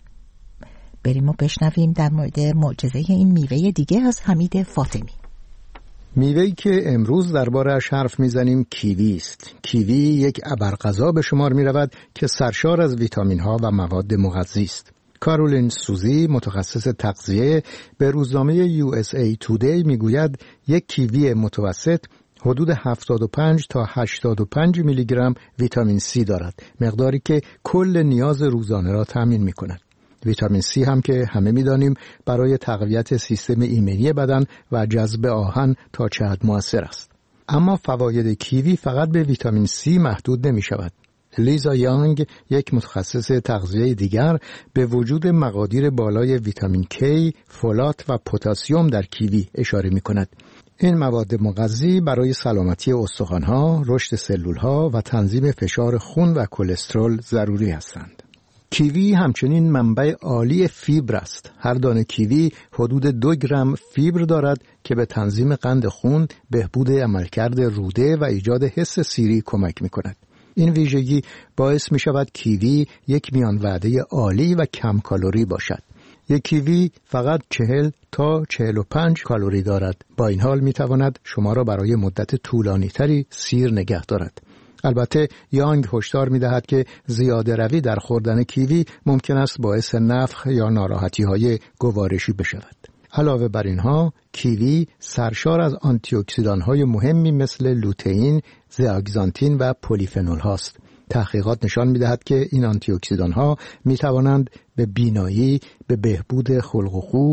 بریم و بشنویم در مورد معجزه این میوه دیگه از حمید فاطمی. میوه‌ای که امروز درباره‌اش حرف میزنیم کیوی است. کیوی یک ابرغذا به شمار میرود که سرشار از ویتامین‌ها و مواد مغذی است. کارولین سوزی متخصص تغذیه به روزنامه USA Today میگوید یک کیوی متوسط حدود 75 تا 85 میلی گرم ویتامین C دارد، مقداری که کل نیاز روزانه را تامین می‌کند. ویتامین C هم که همه می‌دانیم برای تقویت سیستم ایمنی بدن و جذب آهن تا چه حد مؤثر است. اما فواید کیوی فقط به ویتامین C محدود نمی‌شود. لیزا یانگ، یک متخصص تغذیه دیگر، به وجود مقادیر بالای ویتامین K، فولات و پتاسیم در کیوی اشاره می‌کند. این مواد مغذی برای سلامتی استخوان‌ها، رشد سلول‌ها و تنظیم فشار خون و کلسترول ضروری هستند. کیوی همچنین منبع عالی فیبر است. هر دانه کیوی حدود 2 گرم فیبر دارد که به تنظیم قند خون، بهبود عملکرد روده و ایجاد حس سیری کمک می‌کند. این ویژگی باعث می‌شود کیوی یک میان وعده عالی و کم کالری باشد. یک کیوی فقط 40 تا 45 کالری دارد. با این حال می‌تواند شما را برای مدت طولانی‌تری سیر نگه دارد. البته یانگ هشدار می‌دهد که زیاده روی در خوردن کیوی ممکن است باعث نفخ یا ناراحتی‌های گوارشی بشود. علاوه بر اینها، کیوی سرشار از آنتی اکسیدان‌های مهمی مثل لوتئین، زئاگزانتین و پلیفنول هاست. تحقیقات نشان می‌دهد که این آنتی اکسیدان‌ها می‌توانند به بینایی، به بهبود خلق و خو،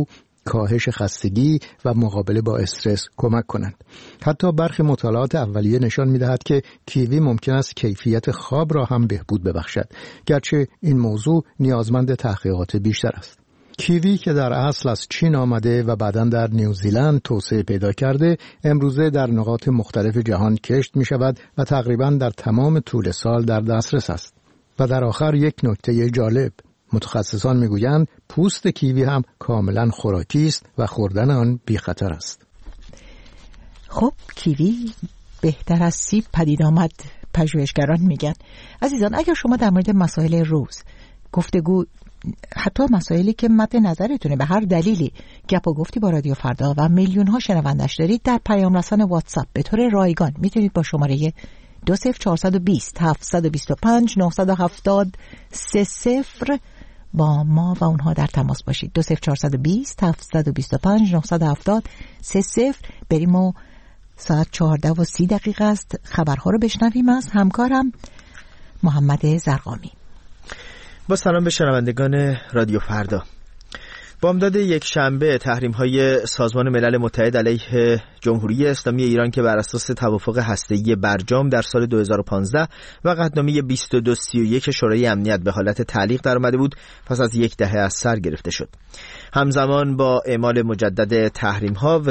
کاهش خستگی و مقابله با استرس کمک کنند. حتی برخی مطالعات اولیه نشان می‌دهد که کیوی ممکن است کیفیت خواب را هم بهبود ببخشد، گرچه این موضوع نیازمند تحقیقات بیشتر است. کیوی که در اصل از چین آمده و بعداً در نیوزیلند توسعه پیدا کرده، امروزه در نقاط مختلف جهان کشت می شود و تقریباً در تمام طول سال در دسترس است. و در آخر یک نکته جالب، متخصصان می گویند پوست کیوی هم کاملاً خوراکی است و خوردن آن بی خطر است. خب کیوی بهتر از سیب پدید آمد، پژوهشگران میگن. عزیزان، اگر شما در مورد مسائل روز، گفتگو، حتی مسائلی که مد نظرتونه به هر دلیلی گپ و گفتی با رادیو فردا و میلیون ها شنوندش دارید، در پیام رسان واتساپ به طور رایگان میتونید با شماره 20420 725 970 30 با ما و اونها در تماس باشید. 20420 725 970 30. بریم و ساعت 14:30 است. خبرها رو بشنویم از همکارم محمد زرقامی. با سلام به شنوندگان رادیو فردا. بامداد یک شنبه تحریم‌های سازمان ملل متحد علیه جمهوری اسلامی ایران که بر اساس توافق هسته‌ای برجام در سال 2015 و قطعنامه 2231 شورای امنیت به حالت تعلیق درآمده بود، پس از یک دهه از سر گرفته شد. همزمان با اعمال مجدد تحریم‌ها،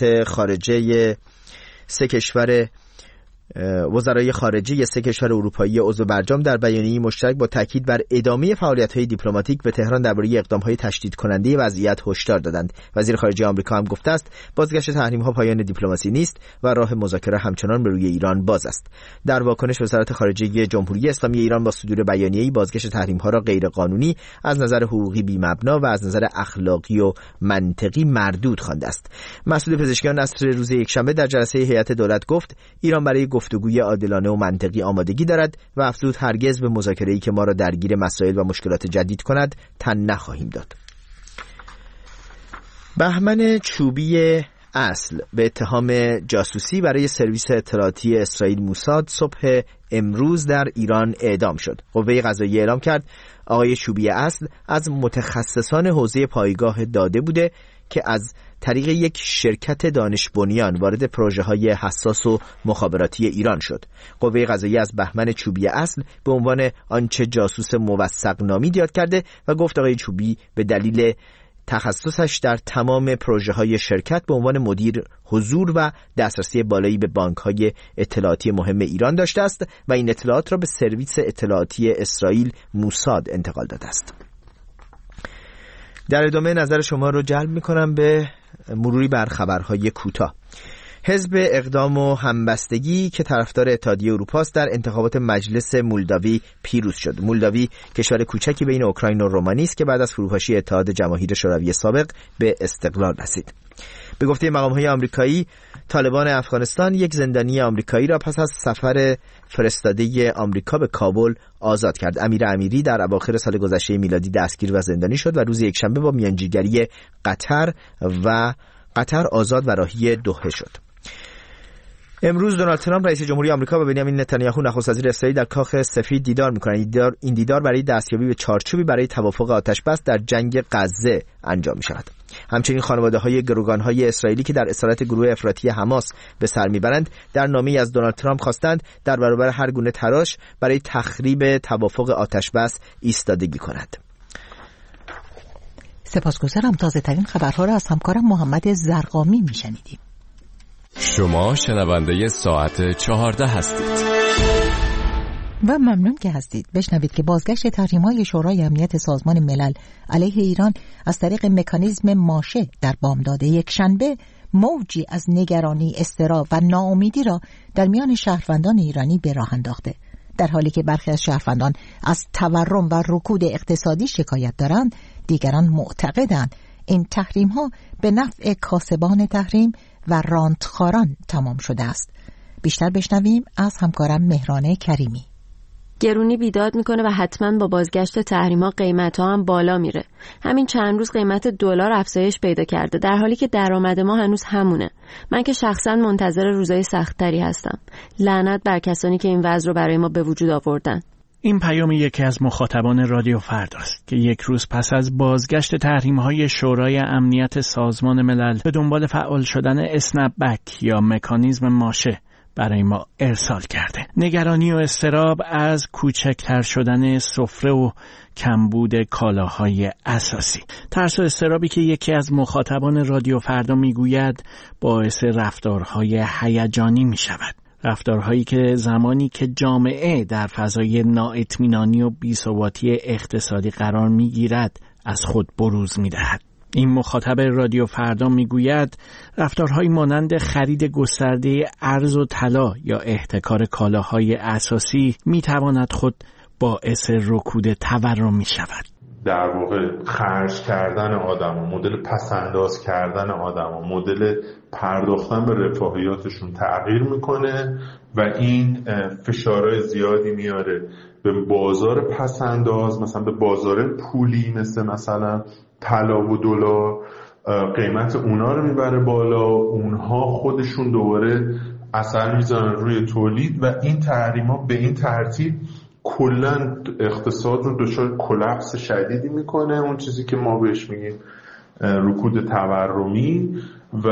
وزرای خارجه 3 کشور اروپایی عضو برجام در بیانیه‌ای مشترک با تاکید بر ادامه فعالیت‌های دیپلماتیک به تهران درباره اقدام‌های تشدید کننده وضعیت هشدار دادند. وزیر خارجه آمریکا هم گفته است بازگشت تحریم‌ها پایان دیپلماسی نیست و راه مذاکره همچنان به روی ایران باز است. در واکنش، وزارت خارجه جمهوری اسلامی ایران با صدور بیانیه‌ای بازگشت تحریم‌ها را غیرقانونی، از نظر حقوقی بی‌مبنا و از نظر اخلاقی و منطقی مردود خوانده است. مسئول پزشکیان نصر روز یکشنبه در جلسه هیئت دولت گفت ایران برای گفتگوی عادلانه و منطقی آمادگی دارد و افزود هرگز به مذاکره‌ای که ما را درگیر مسائل و مشکلات جدید کند تن نخواهیم داد. بهمن چوبی اصل به اتهام جاسوسی برای سرویس اطلاعاتی اسرائیل موساد صبح امروز در ایران اعدام شد. قوه قضاییه اعلام کرد آقای چوبی اصل از متخصصان حوزه پایگاه داده بوده که از طریق یک شرکت دانش بنیان وارد پروژه‌های حساس و مخابراتی ایران شد. قوه قضاییه از بهمن چوبی اصل به عنوان آنچه جاسوس موثق نامید یاد کرده و گفت آقای چوبی به دلیل تخصصش در تمام پروژه‌های شرکت به عنوان مدیر حضور و دسترسی بالایی به بانک‌های اطلاعاتی مهم ایران داشته است و این اطلاعات را به سرویس اطلاعاتی اسرائیل موساد انتقال داده است. در ادامه نظر شما رو جلب می‌کنم به مروری بر خبرهای کوتاه. حزب اقدام و همبستگی که طرفدار اتحادیه اروپا است در انتخابات مجلس مولداوی پیروز شد. مولداوی کشور کوچکی بین اوکراین و رومانی است که بعد از فروپاشی اتحاد جماهیر شوروی سابق به استقلال رسید. به گفته مقام‌های آمریکایی، طالبان افغانستان یک زندانی آمریکایی را پس از سفر فرستاده آمریکا به کابل آزاد کرد. امیر امیری در اواخر سال گذشته میلادی دستگیر و زندانی شد و روز یکشنبه با میانجیگری قطر آزاد و راهی دوحه شد. امروز دونالد ترامپ رئیس جمهوری آمریکا و بنیامین نتانیاهو نخست وزیر اسرائیل در کاخ سفید دیدار می‌کنند. این دیدار برای دستیابی به چارچوبی برای توافق آتش‌بس در جنگ غزه انجام می‌شود. همچنین خانواده‌های گروگان‌های اسرائیلی که در اسارت گروه افراطی حماس به سر می‌برند در نامه‌ای از دونالد ترامپ خواستند در برابر هر گونه تلاش برای تخریب توافق آتش‌بس ایستادگی کند. سپاسگزارم. تازه‌ترین خبرها را از همکارم محمد زرقامی می‌شنیدیم. شما شنونده ساعت 14 هستید و ممنون که هستید. بشنوید که بازگشت تحریم‌های شورای امنیت سازمان ملل علیه ایران از طریق مکانیزم ماشه در بامداد یکشنبه موجی از نگرانی، اضطراب و ناامیدی را در میان شهروندان ایرانی به راه انداخته. در حالی که برخی از شهروندان از تورم و رکود اقتصادی شکایت دارند، دیگران معتقدند این تحریم‌ها به نفع کاسبان تحریم و رانتخاران تمام شده است. بیشتر بشنویم از همکارم مهران کریمی. گرونی بیداد میکنه و حتما با بازگشت تحریم‌ها قیمت‌ها هم بالا میره. همین چند روز قیمت دلار افزایش پیدا کرده در حالی که درآمد ما هنوز همونه. من که شخصا منتظر روزای سخت‌تری هستم. لعنت بر کسانی که این وضع رو برای ما به وجود آوردن. این پیام یکی از مخاطبان رادیو فرداست که یک روز پس از بازگشت تحریم‌های شورای امنیت سازمان ملل به دنبال فعال شدن اسنپ بک یا مکانیزم ماشه برای ما ارسال کرده. نگرانی و اضطراب از کوچکتر شدن سفره و کمبود کالاهای اساسی. ترس و اضطرابی که یکی از مخاطبان رادیو فردا میگوید باعث رفتارهای هیجانی می شود. رفتارهایی که زمانی که جامعه در فضای نااطمینانی و بی‌ثباتی اقتصادی قرار می‌گیرد از خود بروز می‌دهد. این مخاطب رادیو فردا میگوید رفتارهایی مانند خرید گسترده ارز و طلا یا احتکار کالاهای اساسی میتواند خود باعث رکود تورم میشود. در واقع خرج کردن آدم، مدل پسنداز کردن آدم، مدل پرداختن به رفاهیاتشون تغییر میکنه و این فشارهای زیادی میاره به بازار پسنداز، مثلا به بازار پولی مثلا طلا و دلار، قیمت اونا رو میبره بالا، اونها خودشون دوباره اثر میذارن روی تولید و این تحریما به این ترتیب کلا اقتصاد رو دچار کلاپس شدیدی میکنه، اون چیزی که ما بهش میگیم رکود تورمی، و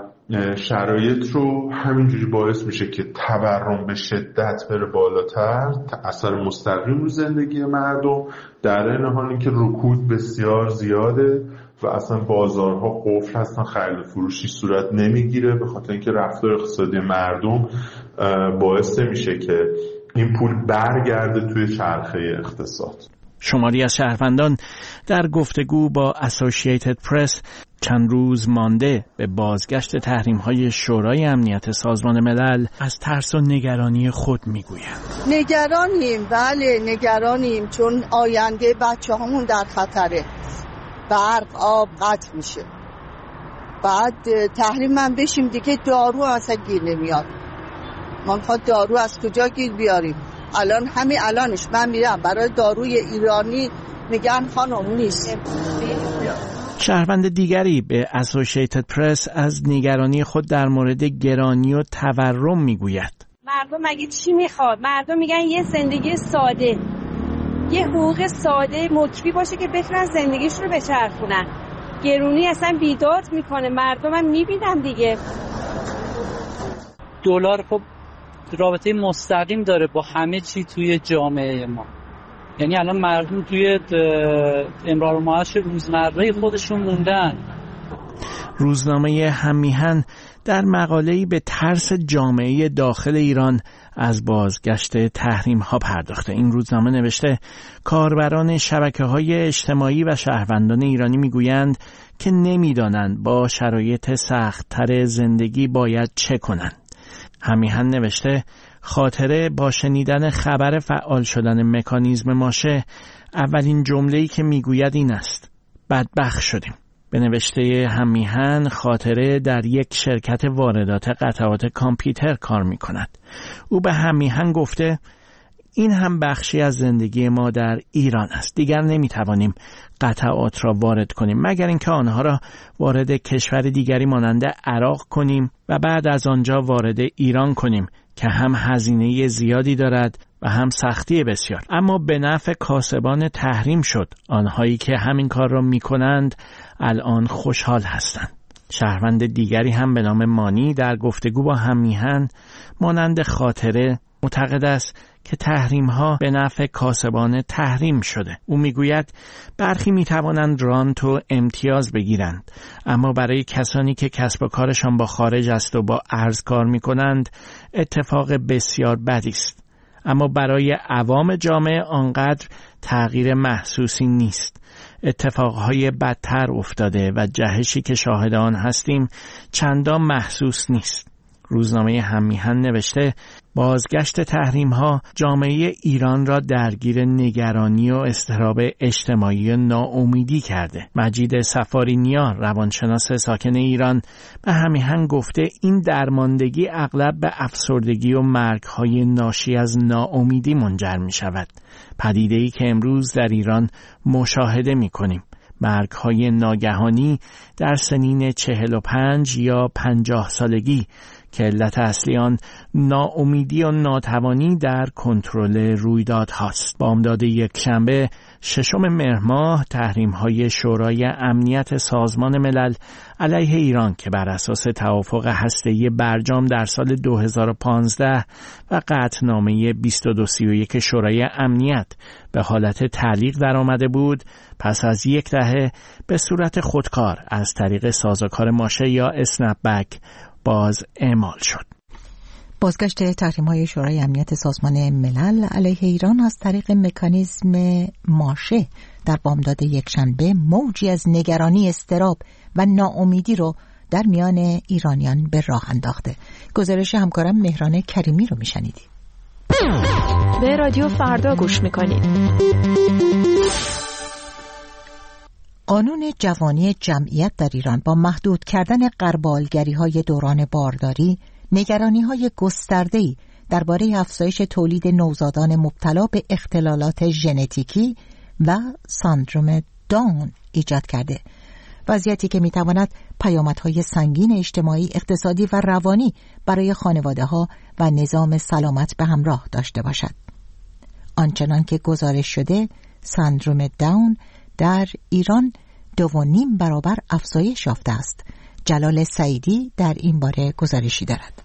شرایط رو همینجوری باعث میشه که تورم به شدت بره بالاتر، اثر مستقیم رو زندگی مردم، در این حالی که رکود بسیار زیاده و اصلا بازارها قفل هستن، خرید فروشی صورت نمیگیره به خاطر اینکه رفتار اقتصادی مردم باعث میشه که این پول برگرده توی چرخه اقتصاد. شماری از شهروندان در گفتگو با اسوسییتد پرس چند روز مانده به بازگشت تحریم‌های شورای امنیت سازمان ملل از ترس و نگرانی خود میگویند. نگرانیم، بله نگرانیم، چون آینده بچه‌هامون در خطره. برق آب قطع میشه، بعد تحریم هم بشیم دیگه دارو اصلا گیر نمیاد. ما میخواد دارو از کجا گیر بیاریم؟ الانش من میرم برای داروی ایرانی میگن خانم نیست. شهروند دیگری به اسوسییتد پرس از نگرانی خود در مورد گرانی و تورم میگوید. مردم مگه چی میخواد؟ مردم میگن یه زندگی ساده، یه حقوق ساده مکفی باشه که بتونن زندگیشون رو بچرخونن. گرونی اصلا بیداد میکنه، مردم هم میبینم دیگه. دلار خب رابطه مستقیم داره با همه چی توی جامعه ما. یعنی الان مردم توی امرار و معاش روزمره خودشون موندن. روزنامه هممیهن در مقاله‌ای به ترس جامعه داخل ایران از بازگشت تحریم‌ها پرداخته. این روزنامه نوشته کاربران شبکه‌های اجتماعی و شهروندان ایرانی میگویند که نمی‌دانند با شرایط سخت‌تر زندگی باید چه کنند. هممیهن نوشته خاطره با شنیدن خبر فعال شدن مکانیزم ماشه اولین جمله‌ای که میگوید این است: بدبخت شدیم. به نوشته هممیهن خاطره در یک شرکت واردات قطعات کامپیوتر کار می‌کند. او به هممیهن گفته این هم بخشی از زندگی ما در ایران است. دیگر نمی‌توانیم قطعات را وارد کنیم مگر اینکه آنها را وارد کشور دیگری مانند عراق کنیم و بعد از آنجا وارد ایران کنیم که هم هزینه زیادی دارد و هم سختی بسیار. اما به نفع کاسبان تحریم شد. آنهایی که همین کار را می‌کنند الان خوشحال هستند. شهروند دیگری هم به نام مانی در گفتگو با هممیهن مانند خاطره معتقد است که تحریم‌ها به نفع کاسبان تحریم شده. او میگوید برخی میتوانند رانت و امتیاز بگیرند، اما برای کسانی که کسب و کارشان با خارج است و با ارز کار میکنند اتفاق بسیار بدی است. اما برای عوام جامعه آنقدر تغییر محسوسی نیست. اتفاقهای بدتر افتاده و جهشی که شاهد آن هستیم چندان محسوس نیست. روزنامه هممیهن نوشته بازگشت تحریم‌ها جامعه ایران را درگیر نگرانی و اضطراب اجتماعی و ناامیدی کرده. مجید سفارینیا روانشناس ساکن ایران به هممیهن گفته این درماندگی اغلب به افسردگی و مرگ‌های ناشی از ناامیدی منجر می‌شود. پدیده‌ای که امروز در ایران مشاهده می‌کنیم. مرگ‌های ناگهانی در سنین 45 یا 50 سالگی که علت اصلی آن ناامیدی و ناتوانی در کنترل رویدادهاست. بامداد یکشنبه 6 مهر ماه تحریم‌های شورای امنیت سازمان ملل علیه ایران که بر اساس توافق هسته‌ای برجام در سال 2015 و قطعنامه 2231 شورای امنیت به حالت تعلیق درآمده بود، پس از یک دهه به صورت خودکار از طریق سازوکار ماشه یا اسنپ بک باز اعمال شد. بازگشت تحریم‌های شورای امنیت سازمان ملل علیه ایران از طریق مکانیزم ماشه در بامداد یکشنبه موجی از نگرانی، اضطراب و ناامیدی رو در میان ایرانیان به راه انداخته. گزارش همکارم مهران کریمی رو میشنیدی. به رادیو فردا گوش میکنید. قانون جوانی جمعیت در ایران با محدود کردن غربالگری‌های دوران بارداری، نگرانی‌های گسترده‌ای درباره افزایش تولید نوزادان مبتلا به اختلالات ژنتیکی و سندروم داون ایجاد کرده. وضعیتی که می‌تواند پیامدهای سنگین اجتماعی، اقتصادی و روانی برای خانواده‌ها و نظام سلامت به همراه داشته باشد. آنچنان که گزارش شده، سندروم داون در ایران 2.5 برابر افزایش یافته است. جلال سعیدی در این باره گزارشی دارد.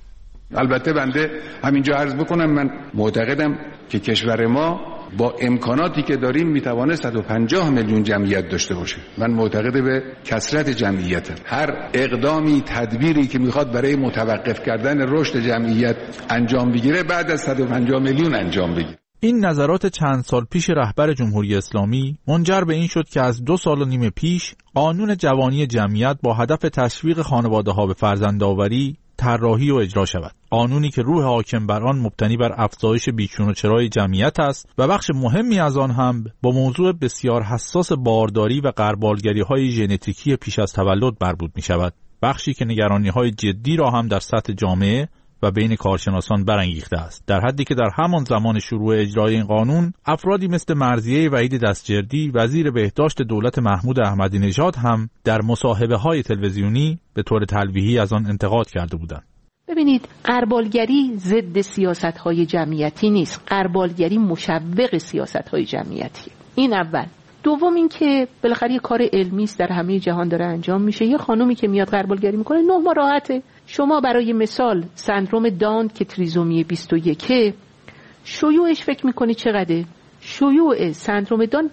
البته بنده همینجا عرض بکنم، من معتقدم که کشور ما با امکاناتی که داریم میتوانه 150 میلیون جمعیت داشته باشه. من معتقد به کثرت جمعیتم. هر اقدامی، تدبیری که میخواد برای متوقف کردن رشد جمعیت انجام بگیره بعد از 150 میلیون انجام بگیره. این نظرات چند سال پیش رهبر جمهوری اسلامی منجر به این شد که از 2.5 سال پیش قانون جوانی جمعیت با هدف تشویق خانواده‌ها به فرزندآوری طراحی و اجرا شود. قانونی که روح حاکم بر آن مبتنی بر افزایش بیچون و چرای جمعیت است و بخش مهمی از آن هم با موضوع بسیار حساس بارداری و غربالگری‌های ژنتیکی پیش از تولد مربوط می شود. بخشی که نگرانی‌های جدی را هم در سطح جامعه و بین کارشناسان برانگیخته است، در حدی که در همان زمان شروع اجرای این قانون افرادی مثل مرضیه وحید دستجردی وزیر بهداشت دولت محمود احمدی نژاد هم در مصاحبه‌های تلویزیونی به طور تلویحی از آن انتقاد کرده بودند. ببینید، غربالگری ضد سیاست‌های جمعیتی نیست، غربالگری مشوق سیاست‌های جمعیتی. این اول. دوم این که بالاخره یه کار علمی است، در همه جهان داره انجام میشه. یه خانومی که میاد غربالگری میکنه 9 ماه راحته. شما برای مثال سندروم داون که تریزومی 21 شیوعش فکر میکنی چقدره؟ شیوع سندروم داون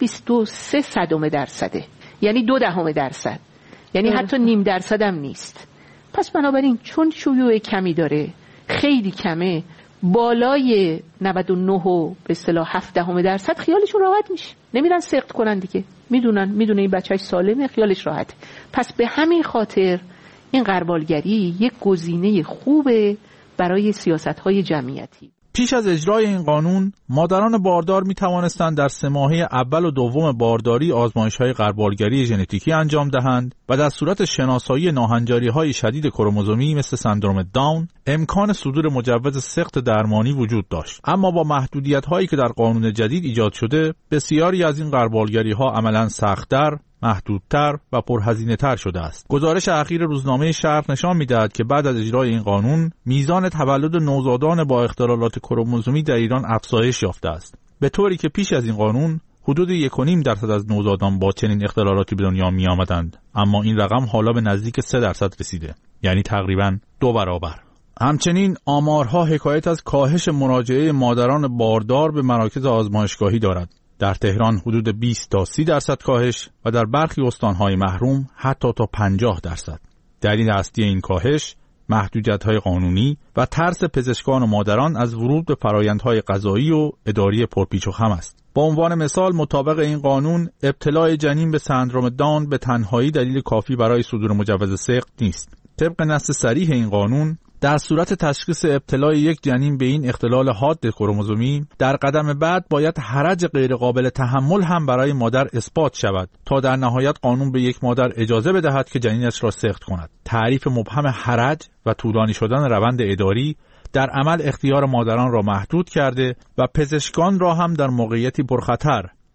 23%، یعنی 0.2%، یعنی حتی 0.5% هم نیست. پس بنابراین چون شیوع کمی داره، خیلی کمه، بالای 99 و به اصطلاح 0.7% خیالشون راحت میشه، نمیرن سقط کنن دیگه، میدونه این بچه‌اش سالمه، خیالش راحته. پس به همین خاطر این غربالگری یک گزینه خوبه برای سیاست‌های جمعیتی. پیش از اجرای این قانون، مادران باردار می توانستند در 3 ماهه اول و دوم بارداری آزمایش‌های غربالگری ژنتیکی انجام دهند و در صورت شناسایی ناهنجاری‌های شدید کروموزومی مثل سندروم داون امکان صدور مجوز سقط درمانی وجود داشت. اما با محدودیت‌هایی که در قانون جدید ایجاد شده، بسیاری از این غربالگری‌ها عملاً سخت‌تر، محدودتر و پرهزینه‌تر شده است. گزارش اخیر روزنامه شرق نشان می‌دهد که بعد از اجرای این قانون میزان تولد نوزادان با اختلالات کروموزومی در ایران افزایش یافته است، به طوری که پیش از این قانون حدود 1.5% از نوزادان با چنین اختلالاتی به دنیا می‌آمدند، اما این رقم حالا به نزدیک 3% رسیده، یعنی تقریباً 2 برابر. همچنین آمارها حکایت از کاهش مراجعه مادران باردار به مراکز آزمایشگاهی دارد. در تهران حدود 20 تا 30% کاهش و در برخی استانهای محروم حتی تا 50%. دلیل اصلی این کاهش محدودیت‌های قانونی و ترس پزشکان و مادران از ورود به فرآیندهای قضایی و اداری پرپیچ و خم است. با عنوان مثال، مطابق این قانون ابتلای جنین به سندروم داون به تنهایی دلیل کافی برای صدور مجوز سقط نیست. طبق نص صریح این قانون، در صورت تشخیص ابتلای یک جنین به این اختلال حاد کروموزومی، در قدم بعد باید حرج غیرقابل تحمل هم برای مادر اثبات شود تا در نهایت قانون به یک مادر اجازه بدهد که جنینش را سقط کند. تعریف مبهم حرج و طولانی شدن روند اداری در عمل اختیار مادران را محدود کرده و پزشکان را هم در موقعیتی پرخطر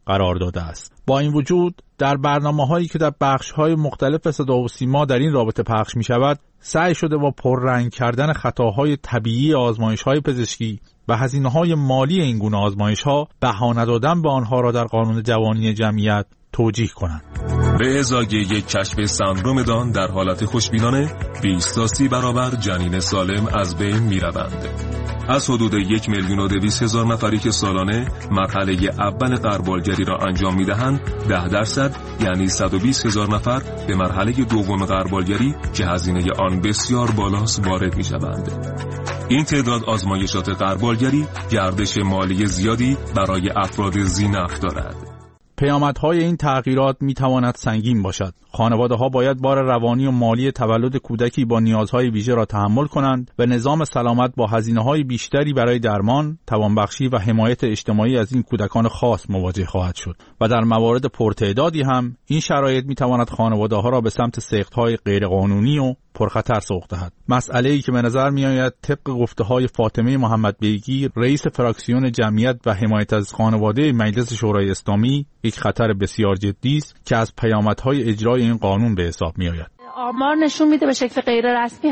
قرار داده است. با این وجود در برنامه‌هایی که در بخش‌های مختلف صدا و سیما در این رابطه پخش می‌شود، سعی شده با پررنگ کردن خطاهای طبیعی آزمایش‌های پزشکی و هزینه‌های مالی این گونه آزمایش‌ها بهانه دادن به آنها را در قانون جوانی جمعیت توجیه کنند. به ازای یک کشف سندروم دان در حالت خوشبینانه 20 تا 30 برابر جنین سالم از بین می‌روند. از حدود 1,200,000 نفری که سالانه مرحله اول غربالگری را انجام می‌دهند، 10% یعنی 120,000 نفر به مرحله دوم غربالگری که هزینه آن بسیار بالاست وارد می‌شوند. این تعداد آزمایشات غربالگری گردش مالی زیادی برای افراد ذی‌نفع دارد. پیامدهای این تغییرات میتواند سنگین باشد. خانواده‌ها باید بار روانی و مالی تولد کودکی با نیازهای ویژه را تحمل کنند و نظام سلامت با هزینه‌های بیشتری برای درمان، توانبخشی و حمایت اجتماعی از این کودکان خاص مواجه خواهد شد. و در موارد پرتعدادی هم این شرایط میتواند خانواده‌ها را به سمت سقط‌های غیرقانونی و پرخطر سوق دهد. مسئله‌ای که به نظر می‌آید طبق گفته‌های فاطمه محمد بیگی، رئیس فراکسیون جمعیت و حمایت از خانواده مجلس شورای اسلامی، یک خطر بسیار جدی است که از پیامدهای اجرای این قانون به حساب می‌آید. آمار نشون میده به شکل غیر رسمی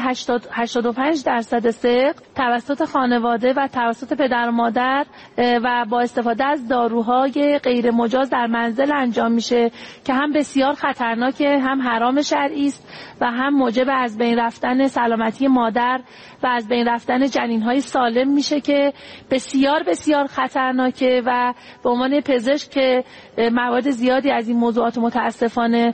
85% سقط توسط خانواده و توسط پدر و مادر و با استفاده از داروهای غیر مجاز در منزل انجام میشه که هم بسیار خطرناکه، هم حرام شرعی است و هم موجب از بین رفتن سلامتی مادر و از بین رفتن جنین‌های سالم میشه که بسیار بسیار خطرناکه. و به عنوان پزشک که مواد زیادی از این موضوعات متاسفانه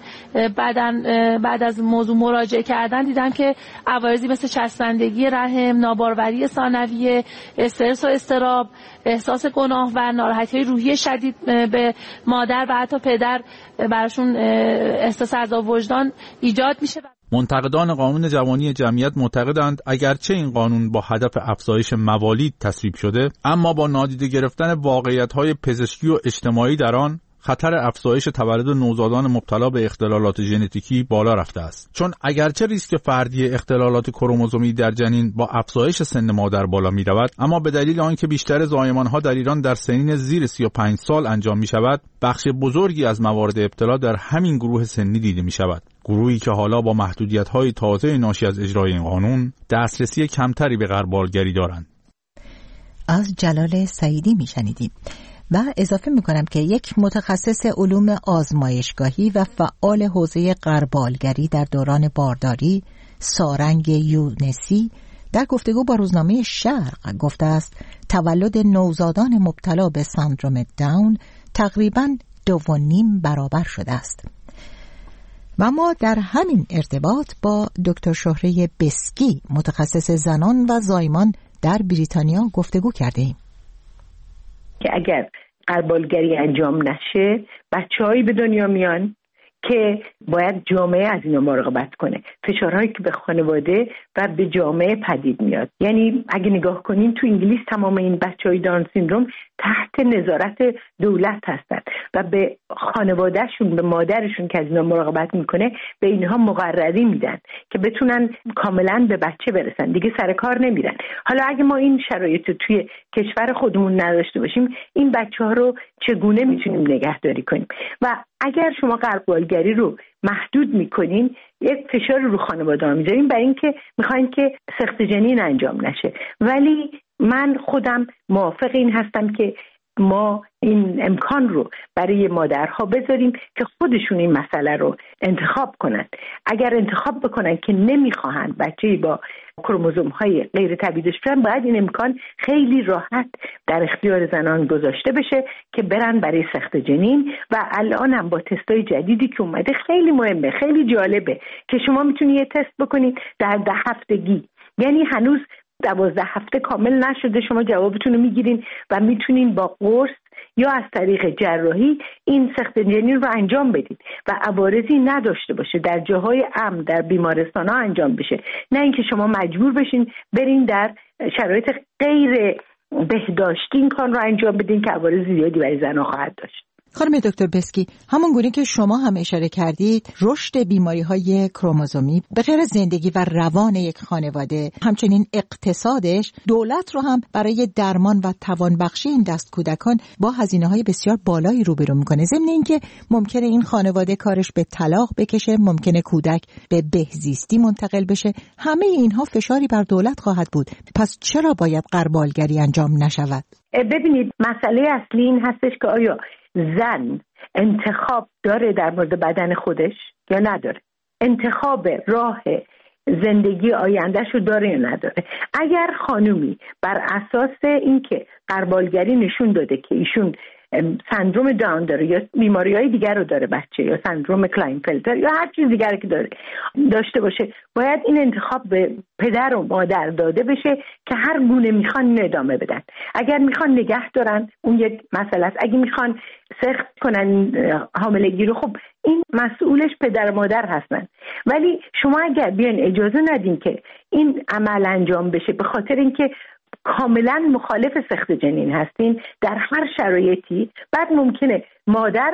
بعد از موضوع مراجعه کردن دیدم که عوارضی مثل چسبندگی رحم، ناباروری ثانویه، استرس و اضطراب، احساس گناه و ناراحتی‌های روحی شدید به مادر و حتی پدر براشون احساس عذاب وجدان ایجاد میشه. منتقدان قانون جوانی جمعیت معتقدند اگرچه این قانون با هدف افزایش موالید تصویب شده، اما با نادیده گرفتن واقعیت‌های پزشکی و اجتماعی در آن، خطر افزایش تولد نوزادان مبتلا به اختلالات ژنتیکی بالا رفته است. چون اگرچه ریسک فردی اختلالات کروموزومی در جنین با افزایش سن مادر بالا می رود، اما به دلیل آنکه بیشتر زایمان‌ها در ایران در سنین زیر 35 سال انجام می شود، بخش بزرگی از موارد ابتلا در همین گروه سنی دیده می شود. گروهی که حالا با محدودیت‌های تازه ناشی از اجرای این قانون دسترسی کمتری به غربالگری دارند. از جلال سعیدی میشنیدیم. و اضافه میکنم که یک متخصص علوم آزمایشگاهی و فعال حوزه غربالگری در دوران بارداری، سارنگ یونسی، در گفتگو با روزنامه شرق گفته است تولد نوزادان مبتلا به سندروم داون تقریباً 2.5 برابر شده است. و ما در همین ارتباط با دکتر شهره بسکی، متخصص زنان و زایمان در بریتانیا گفتگو کرده ایم. که اگر غربالگری انجام نشه بچه‌هایی به دنیا میان که باید جامعه از اینا مراقبت کنه. فشارهایی که به خانواده و به جامعه پدید میاد. یعنی اگه نگاه کنین تو انگلیس تمام این بچه‌های داون سیندروم تحت نظارت دولت هستن و به خانوادهشون، به مادرشون که از اینا مراقبت میکنه، به اینها مقرری میدن که بتونن کاملا به بچه برسن، دیگه سر کار نمیرن. حالا اگه ما این شرایط رو توی کشور خودمون نداشته باشیم، این بچه‌ها رو چگونه میتونیم نگهداری کنیم؟ و اگر شما غربالگری رو محدود میکنین، یک فشار رو خانواده ها میذارین برای اینکه میخواین که سقط جنین انجام نشه. ولی من خودم موافق این هستم که ما این امکان رو برای مادرها بذاریم که خودشون این مسئله رو انتخاب کنن. اگر انتخاب بکنن که نمیخواهند بچه‌ای با کروموزوم‌های غیر طبیعی داشته باشن، باید این امکان خیلی راحت در اختیار زنان گذاشته بشه که برن برای سقط جنین. و الان هم با تستای جدیدی که اومده خیلی مهمه، خیلی جالبه که شما میتونی یه تست بکنید در 10 هفتگی، یعنی هنوز 12 هفته کامل نشده شما جوابتون رو میگیرین و میتونین با قرص یا از طریق جراحی این سقط جنین رو انجام بدید و عوارضی نداشته باشه، در جاهای امن، در بیمارستان ها انجام بشه، نه اینکه شما مجبور بشین برین در شرایط غیر بهداشتی این کار رو انجام بدین که عوارض زیادی برای زنها خواهد داشت. خانم دکتر بسکی، همون گونه که شما هم اشاره کردید، رشد بیماری‌های کروموزومی به غیر از زندگی و روان یک خانواده، همچنین اقتصادش دولت رو هم برای درمان و توانبخشی این دست کودکان با هزینه‌های بسیار بالایی روبرو می‌کنه. ضمن اینکه ممکنه این خانواده کارش به طلاق بکشه، ممکنه کودک به بهزیستی منتقل بشه. همه اینها فشاری بر دولت خواهد بود. پس چرا باید غربالگری انجام نشود؟ ببینید، مسئله اصلی این هستش که آیا زن انتخاب داره در مورد بدن خودش یا نداره؟ انتخاب راه زندگی آیندهش رو داره یا نداره؟ اگر خانومی بر اساس اینکه غربالگری نشون داده که ایشون سندروم داون داره یا بیماری‌های دیگر رو داره بچه، یا سندروم کلاینفلتر یا هر چیز دیگری که داشته باشه، باید این انتخاب به پدر و مادر داده بشه که هر گونه میخوان ادامه بدن. اگر میخوان نگه دارن اون یک مسئله است، اگه میخوان سخت کنن حاملگی رو، خب این مسئولش پدر و مادر هستن. ولی شما اگر بیان اجازه ندین که این عمل انجام بشه به خاطر اینکه کاملا مخالف سخت جنین هستین در هر شرایطی، بعد ممکنه مادر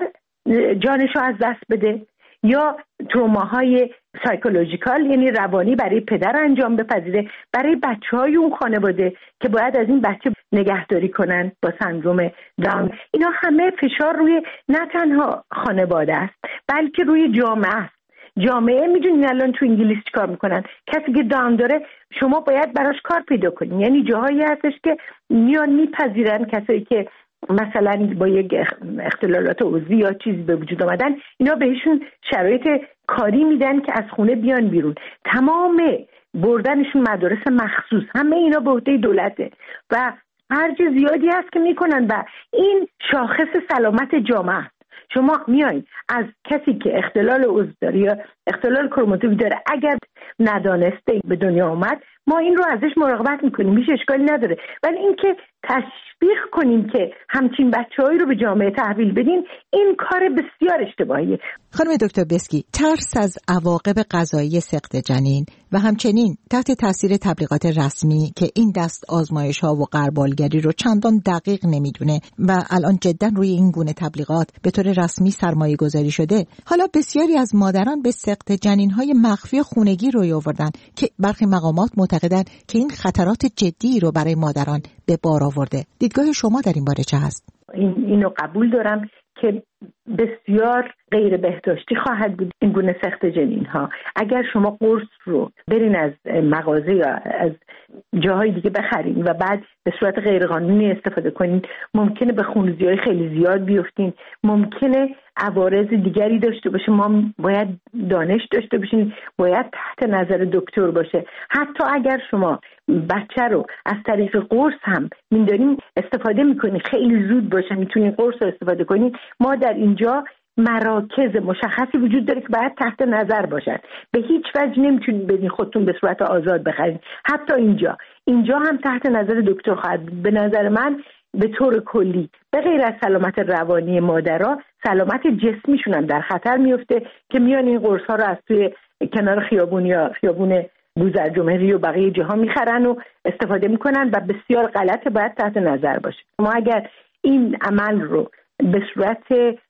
جانشو از دست بده یا تروماهای سایکولوژیکال یعنی روانی برای پدر انجام بپذیره، برای بچه‌های اون خانواده که باید از این بچه نگهداری کنن با سندروم داون. اینا همه فشار روی نه تنها خانواده است بلکه روی جامعه است. جامعه میدونین الان تو انگلیس چیکار میکنن؟ کسی که داون داره شما باید براش کار پیدا کنین. یعنی جاهایی هستش که میان میپذیرن کسایی که مثلا با یک اختلالات عضوی یا چیزی به وجود آمدن، اینا بهشون شرایط کاری میدن که از خونه بیان بیرون. تمام بردنشون مدارس مخصوص، همه اینا به عهده دولته و خرج زیادی هست که میکنن و این شاخص سلامت جامعه است. شما میایین از کسی که اختلال عضو داره یا اختلال کروموزومی داره، اگر ندانسته به دنیا آمد، ما این رو ازش مراقبت میکنیم، هیچ اشکالی نداره. ولی اینکه تشویق کنیم که همچین بچه‌هایی رو به جامعه تحویل بدین، این کار بسیار اشتباهیه. خانم دکتر بسکی، ترس از عواقب قضایی سقط جنین و همچنین تحت تاثیر تبلیغات رسمی که این دست آزمایش‌ها و غربالگری رو چندان دقیق نمیدونه و الان جدا روی این گونه تبلیغات به طور رسمی سرمایه گذاری شده، حالا بسیاری از مادران به سقط جنین‌های مخفی خونگی روی آوردن که برخی مقامات معتقدند که این خطرات جدی رو برای مادران به بار آورده. دیدگاه شما در این باره چه هست؟ اینو قبول دارم که بسیار غیر بهداشتی خواهد بود این گونه سقط جنین ها. اگر شما قرص رو برین از مغازه یا از جاهای دیگه بخرین و بعد به صورت غیر قانونی استفاده کنین، ممکنه به خونریزی‌های خیلی زیاد بیفتین، ممکنه عوارض دیگری داشته باشه. ما باید دانش داشته باشین، باید تحت نظر دکتر باشه. حتی اگر شما بچه رو از طریق قرص هم می‌دارین استفاده می‌کنین، خیلی زود باشه میتونین قرص رو استفاده کنین. ما در اینجا مراکز مشخصی وجود داره که باید تحت نظر باشن. به هیچ وجه نمیتونید بدین خودتون به صورت آزاد بخرید. حتی اینجا هم تحت نظر دکتر خواهد بود. به نظر من به طور کلی به غیر از سلامت روانی مادرها، سلامت جسمیشون هم در خطر میفته که میان این قرص ها رو از توی کنار خیابون یا خیابون بوزرجمهری و بقیه جاها میخرن و استفاده میکنن و بسیار غلطه، باید تحت نظر باشه. ما اگر این عمل رو به صورت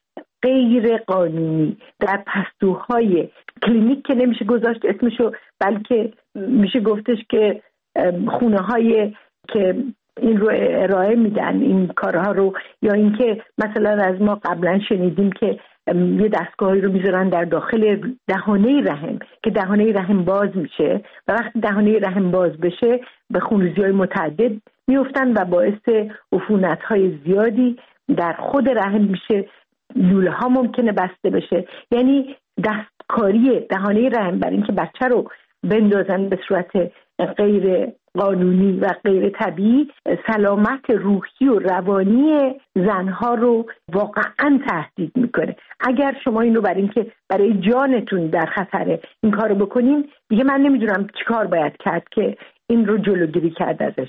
غیر قانونی در پستوهای کلینیک که نمیشه گذاشت اسمشو، بلکه میشه گفتش که خونه های که این رو ارائه میدن این کارها رو، یا اینکه مثلا از ما قبلا شنیدیم که یه دستگاهی رو میذارن در داخل دهانه رحم که دهانه رحم باز میشه و وقتی دهانه رحم باز بشه به خونریزی‌های متعدد میفتن و باعث عفونت‌های زیادی در خود رحم میشه. لوله ها ممکنه بسته بشه. یعنی دستکاری دهانه رحم برای اینکه بچه رو بندازن به صورت غیر قانونی و غیر طبیعی، سلامت روحی و روانی زنها رو واقعا تهدید میکنه. اگر شما این رو برای اینکه برای جانتون در خطره این کار رو بکنین، دیگه من نمیدونم چی کار باید کرد که این رو جلوگیری کرد ازش.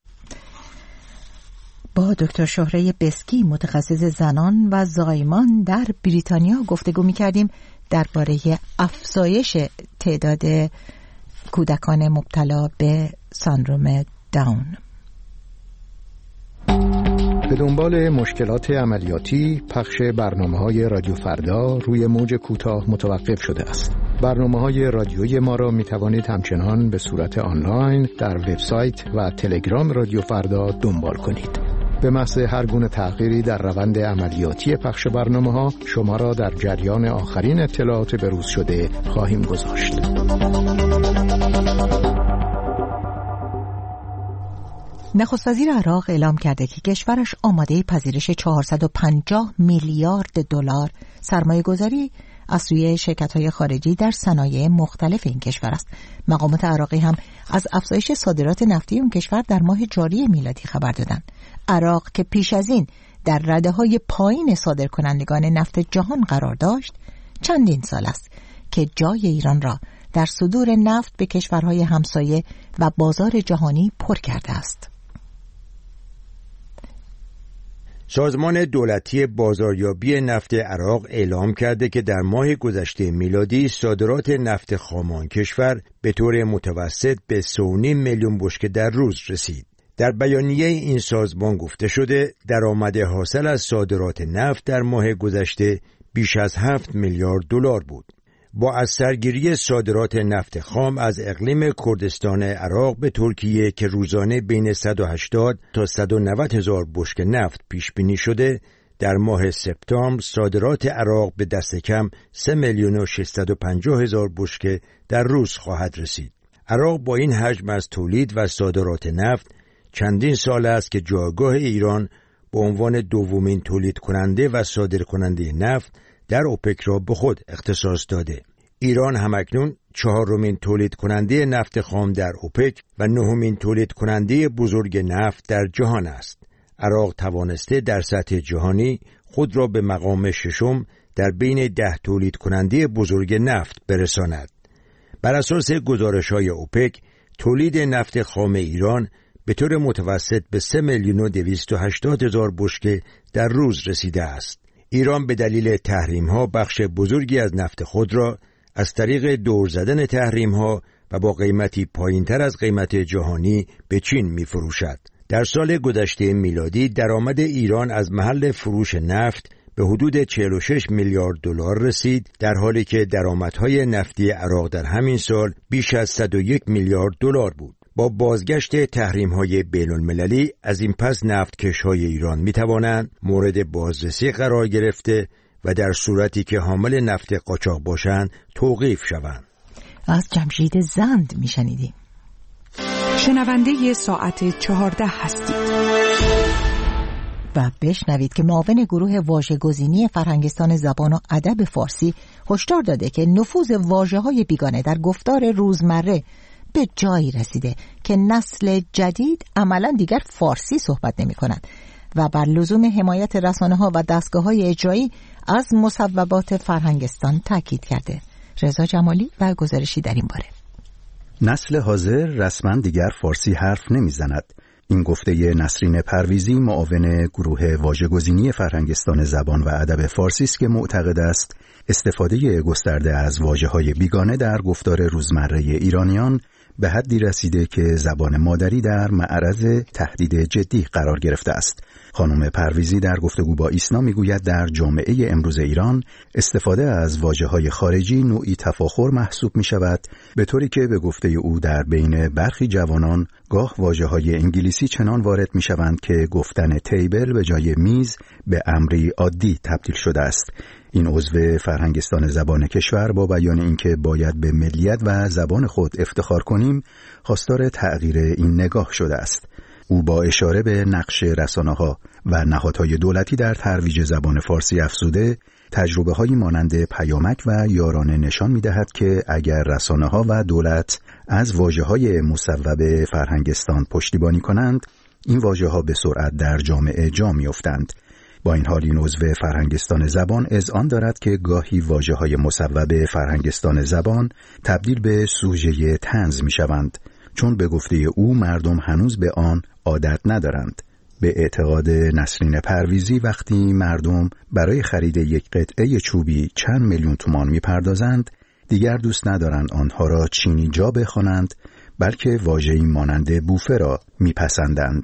با دکتر شهره بسکی، متخصص زنان و زایمان در بریتانیا گفتگو می‌کردیم درباره افزایش تعداد کودکان مبتلا به سندروم داون. به دنبال مشکلات عملیاتی، پخش برنامه‌های رادیو فردا روی موج کوتاه متوقف شده است. برنامه‌های رادیویی ما را می‌توانید همچنان به صورت آنلاین در وبسایت و تلگرام رادیو فردا دنبال کنید. به محض هر گونه تغییری در روند عملیاتی پخش برنامه‌ها شما را در جریان آخرین اطلاعات بروز شده خواهیم گذاشت. نخست وزیر عراق اعلام کرده که کشورش آماده پذیرش 450 میلیارد دلار سرمایه‌گذاری از سوی شرکت‌های خارجی در صنایع مختلف این کشور است. مقامات عراقی هم از افزایش صادرات نفتی اون کشور در ماه جاری میلادی خبر دادند. عراق که پیش از این در رده‌های پایین صادرکنندگان نفت جهان قرار داشت، چندین سال است که جای ایران را در صدور نفت به کشورهای همسایه و بازار جهانی پر کرده است. سازمان دولتی بازاریابی نفت عراق اعلام کرده که در ماه گذشته میلادی صادرات نفت خام آن کشور به طور متوسط به 3.5 میلیون بشکه در روز رسید. در بیانیه این سازمان گفته شده درآمد حاصل از صادرات نفت در ماه گذشته بیش از 7 میلیارد دلار بود. با از سرگیری صادرات نفت خام از اقلیم کردستان عراق به ترکیه که روزانه بین 180 تا 190 هزار بشکه نفت پیش بینی شده، در ماه سپتامبر صادرات عراق به دست کم 3 میلیون و 650 هزار بشکه در روز خواهد رسید. عراق با این حجم از تولید و صادرات نفت چندین سال است که جایگاه ایران به عنوان دومین تولید کننده و صادر کننده نفت در اوپک را به خود اختصاص داده. ایران همکنون 4مین تولید کننده نفت خام در اوپک و 9مین تولید کننده بزرگ نفت در جهان است. عراق توانسته در سطح جهانی خود را به مقام 6م در بین 10 تولید کننده بزرگ نفت برساند. بر اساس گزارش‌های اوپک، تولید نفت خام ایران به طور متوسط به 3 میلیون و 280 هزار بشکه در روز رسیده است. ایران به دلیل تحریم‌ها بخش بزرگی از نفت خود را از طریق دور زدن تحریم‌ها و با قیمتی پایین‌تر از قیمت جهانی به چین می‌فروشد. در سال گذشته میلادی درآمد ایران از محل فروش نفت به حدود 46 میلیارد دلار رسید، در حالی که درآمدهای نفتی عراق در همین سال بیش از 101 میلیارد دلار بود. با بازگشت تحریم‌های بین‌المللی از این پس نفتکش‌های ایران می‌توانند مورد بازرسی قرار گرفته و در صورتی که حامل نفت قاچاق باشند توقیف شوند. از جمشید زند میشنیدیم. شنونده ساعت 14 هستید و بشنوید که معاون گروه واژه‌گزینی فرهنگستان زبان و ادب فارسی هشدار داده که نفوذ واژه‌های بیگانه در گفتار روزمره به جایی رسیده که نسل جدید عملاً دیگر فارسی صحبت نمی‌کند و بر لزوم حمایت رسانه‌ها و دستگاه‌های اجرایی از مصوبات فرهنگستان تاکید کرده. رضا جمالی و گزارشی در این باره. نسل حاضر رسما دیگر فارسی حرف نمی‌زند. این گفته نسرین پرویزی معاون گروه واژه‌گزینی فرهنگستان زبان و ادب فارسی است که معتقد است استفاده گسترده از واژه‌های بیگانه در گفتار روزمره ایرانیان به حدی رسیده که زبان مادری در معرض تهدید جدی قرار گرفته است. خانم پرویزی در گفتگو با ایسنا میگوید در جامعه امروز ایران استفاده از واژه‌های خارجی نوعی تفاخر محسوب می‌شود، به طوری که به گفته او در بین برخی جوانان گاه واژه‌های انگلیسی چنان وارد می‌شوند که گفتن تیبل به جای میز به امری عادی تبدیل شده است. این عضو فرهنگستان زبان کشور با بیان اینکه باید به ملیت و زبان خود افتخار کنیم، خواستار تغییر این نگاه شده است. او با اشاره به نقش رسانه‌ها و نهادهای دولتی در ترویج زبان فارسی افزوده، تجربه‌هایی مانند پیامک و یارانه نشان می‌دهد که اگر رسانه‌ها و دولت از واژه‌های مصوب فرهنگستان پشتیبانی کنند، این واژه‌ها به سرعت در جامعه جا می‌افتند. با این حال این عضو فرهنگستان زبان اذعان دارد که گاهی واژه‌های مصوب فرهنگستان زبان تبدیل به سوژه طنز می‌شوند، چون به گفته او مردم هنوز به آن عادت ندارند. به اعتقاد نسرین پرویزی وقتی مردم برای خرید یک قطعه چوبی چند میلیون تومان می‌پردازند، دیگر دوست ندارند آنها را چینی جا بخوانند، بلکه واژه‌ای مانند بوفه را می‌پسندند.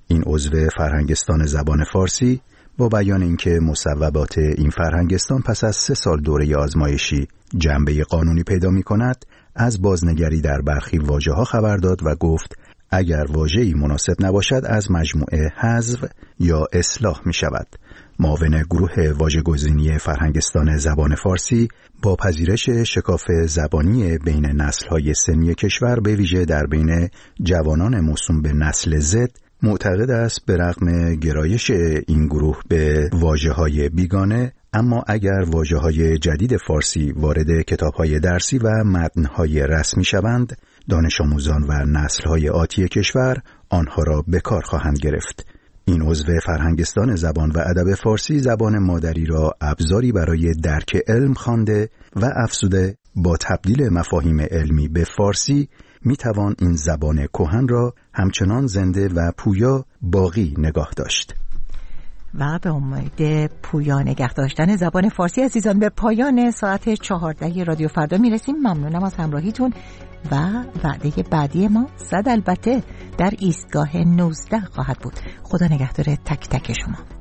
این عضو فرهنگستان زبان فارسی با بیان اینکه مصوبات این فرهنگستان پس از 3 سال دوره آزمایشی جنبه قانونی پیدا می‌کند، از بازنگری در برخی واژه‌ها خبر داد و گفت اگر واژه‌ای مناسب نباشد از مجموعه حذف یا اصلاح می‌شود. معاون گروه واژه‌گزینی فرهنگستان زبان فارسی با پذیرش شکاف زبانی بین نسل‌های سنی کشور به ویژه در بین جوانان موسوم به نسل زد معتقد است به رغم گرایش این گروه به واژه‌های بیگانه، اما اگر واژه‌های جدید فارسی وارد کتاب‌های درسی و متن‌های رسمی شوند، دانش آموزان و نسل‌های آتی کشور آنها را به کار خواهند گرفت. این عضو فرهنگستان زبان و ادب فارسی زبان مادری را ابزاری برای درک علم خوانده و افزوده با تبدیل مفاهیم علمی به فارسی میتوان این زبان کهن را همچنان زنده و پویا باقی نگاه داشت. و به امید پویا نگه داشتن زبان فارسی عزیزان به پایان ساعت 14 رادیو فردا میرسیم. ممنونم از همراهیتون و وعده بعدی ما 100 البته در ایستگاه 19 خواهد بود. خدا نگهدار تک تک شما.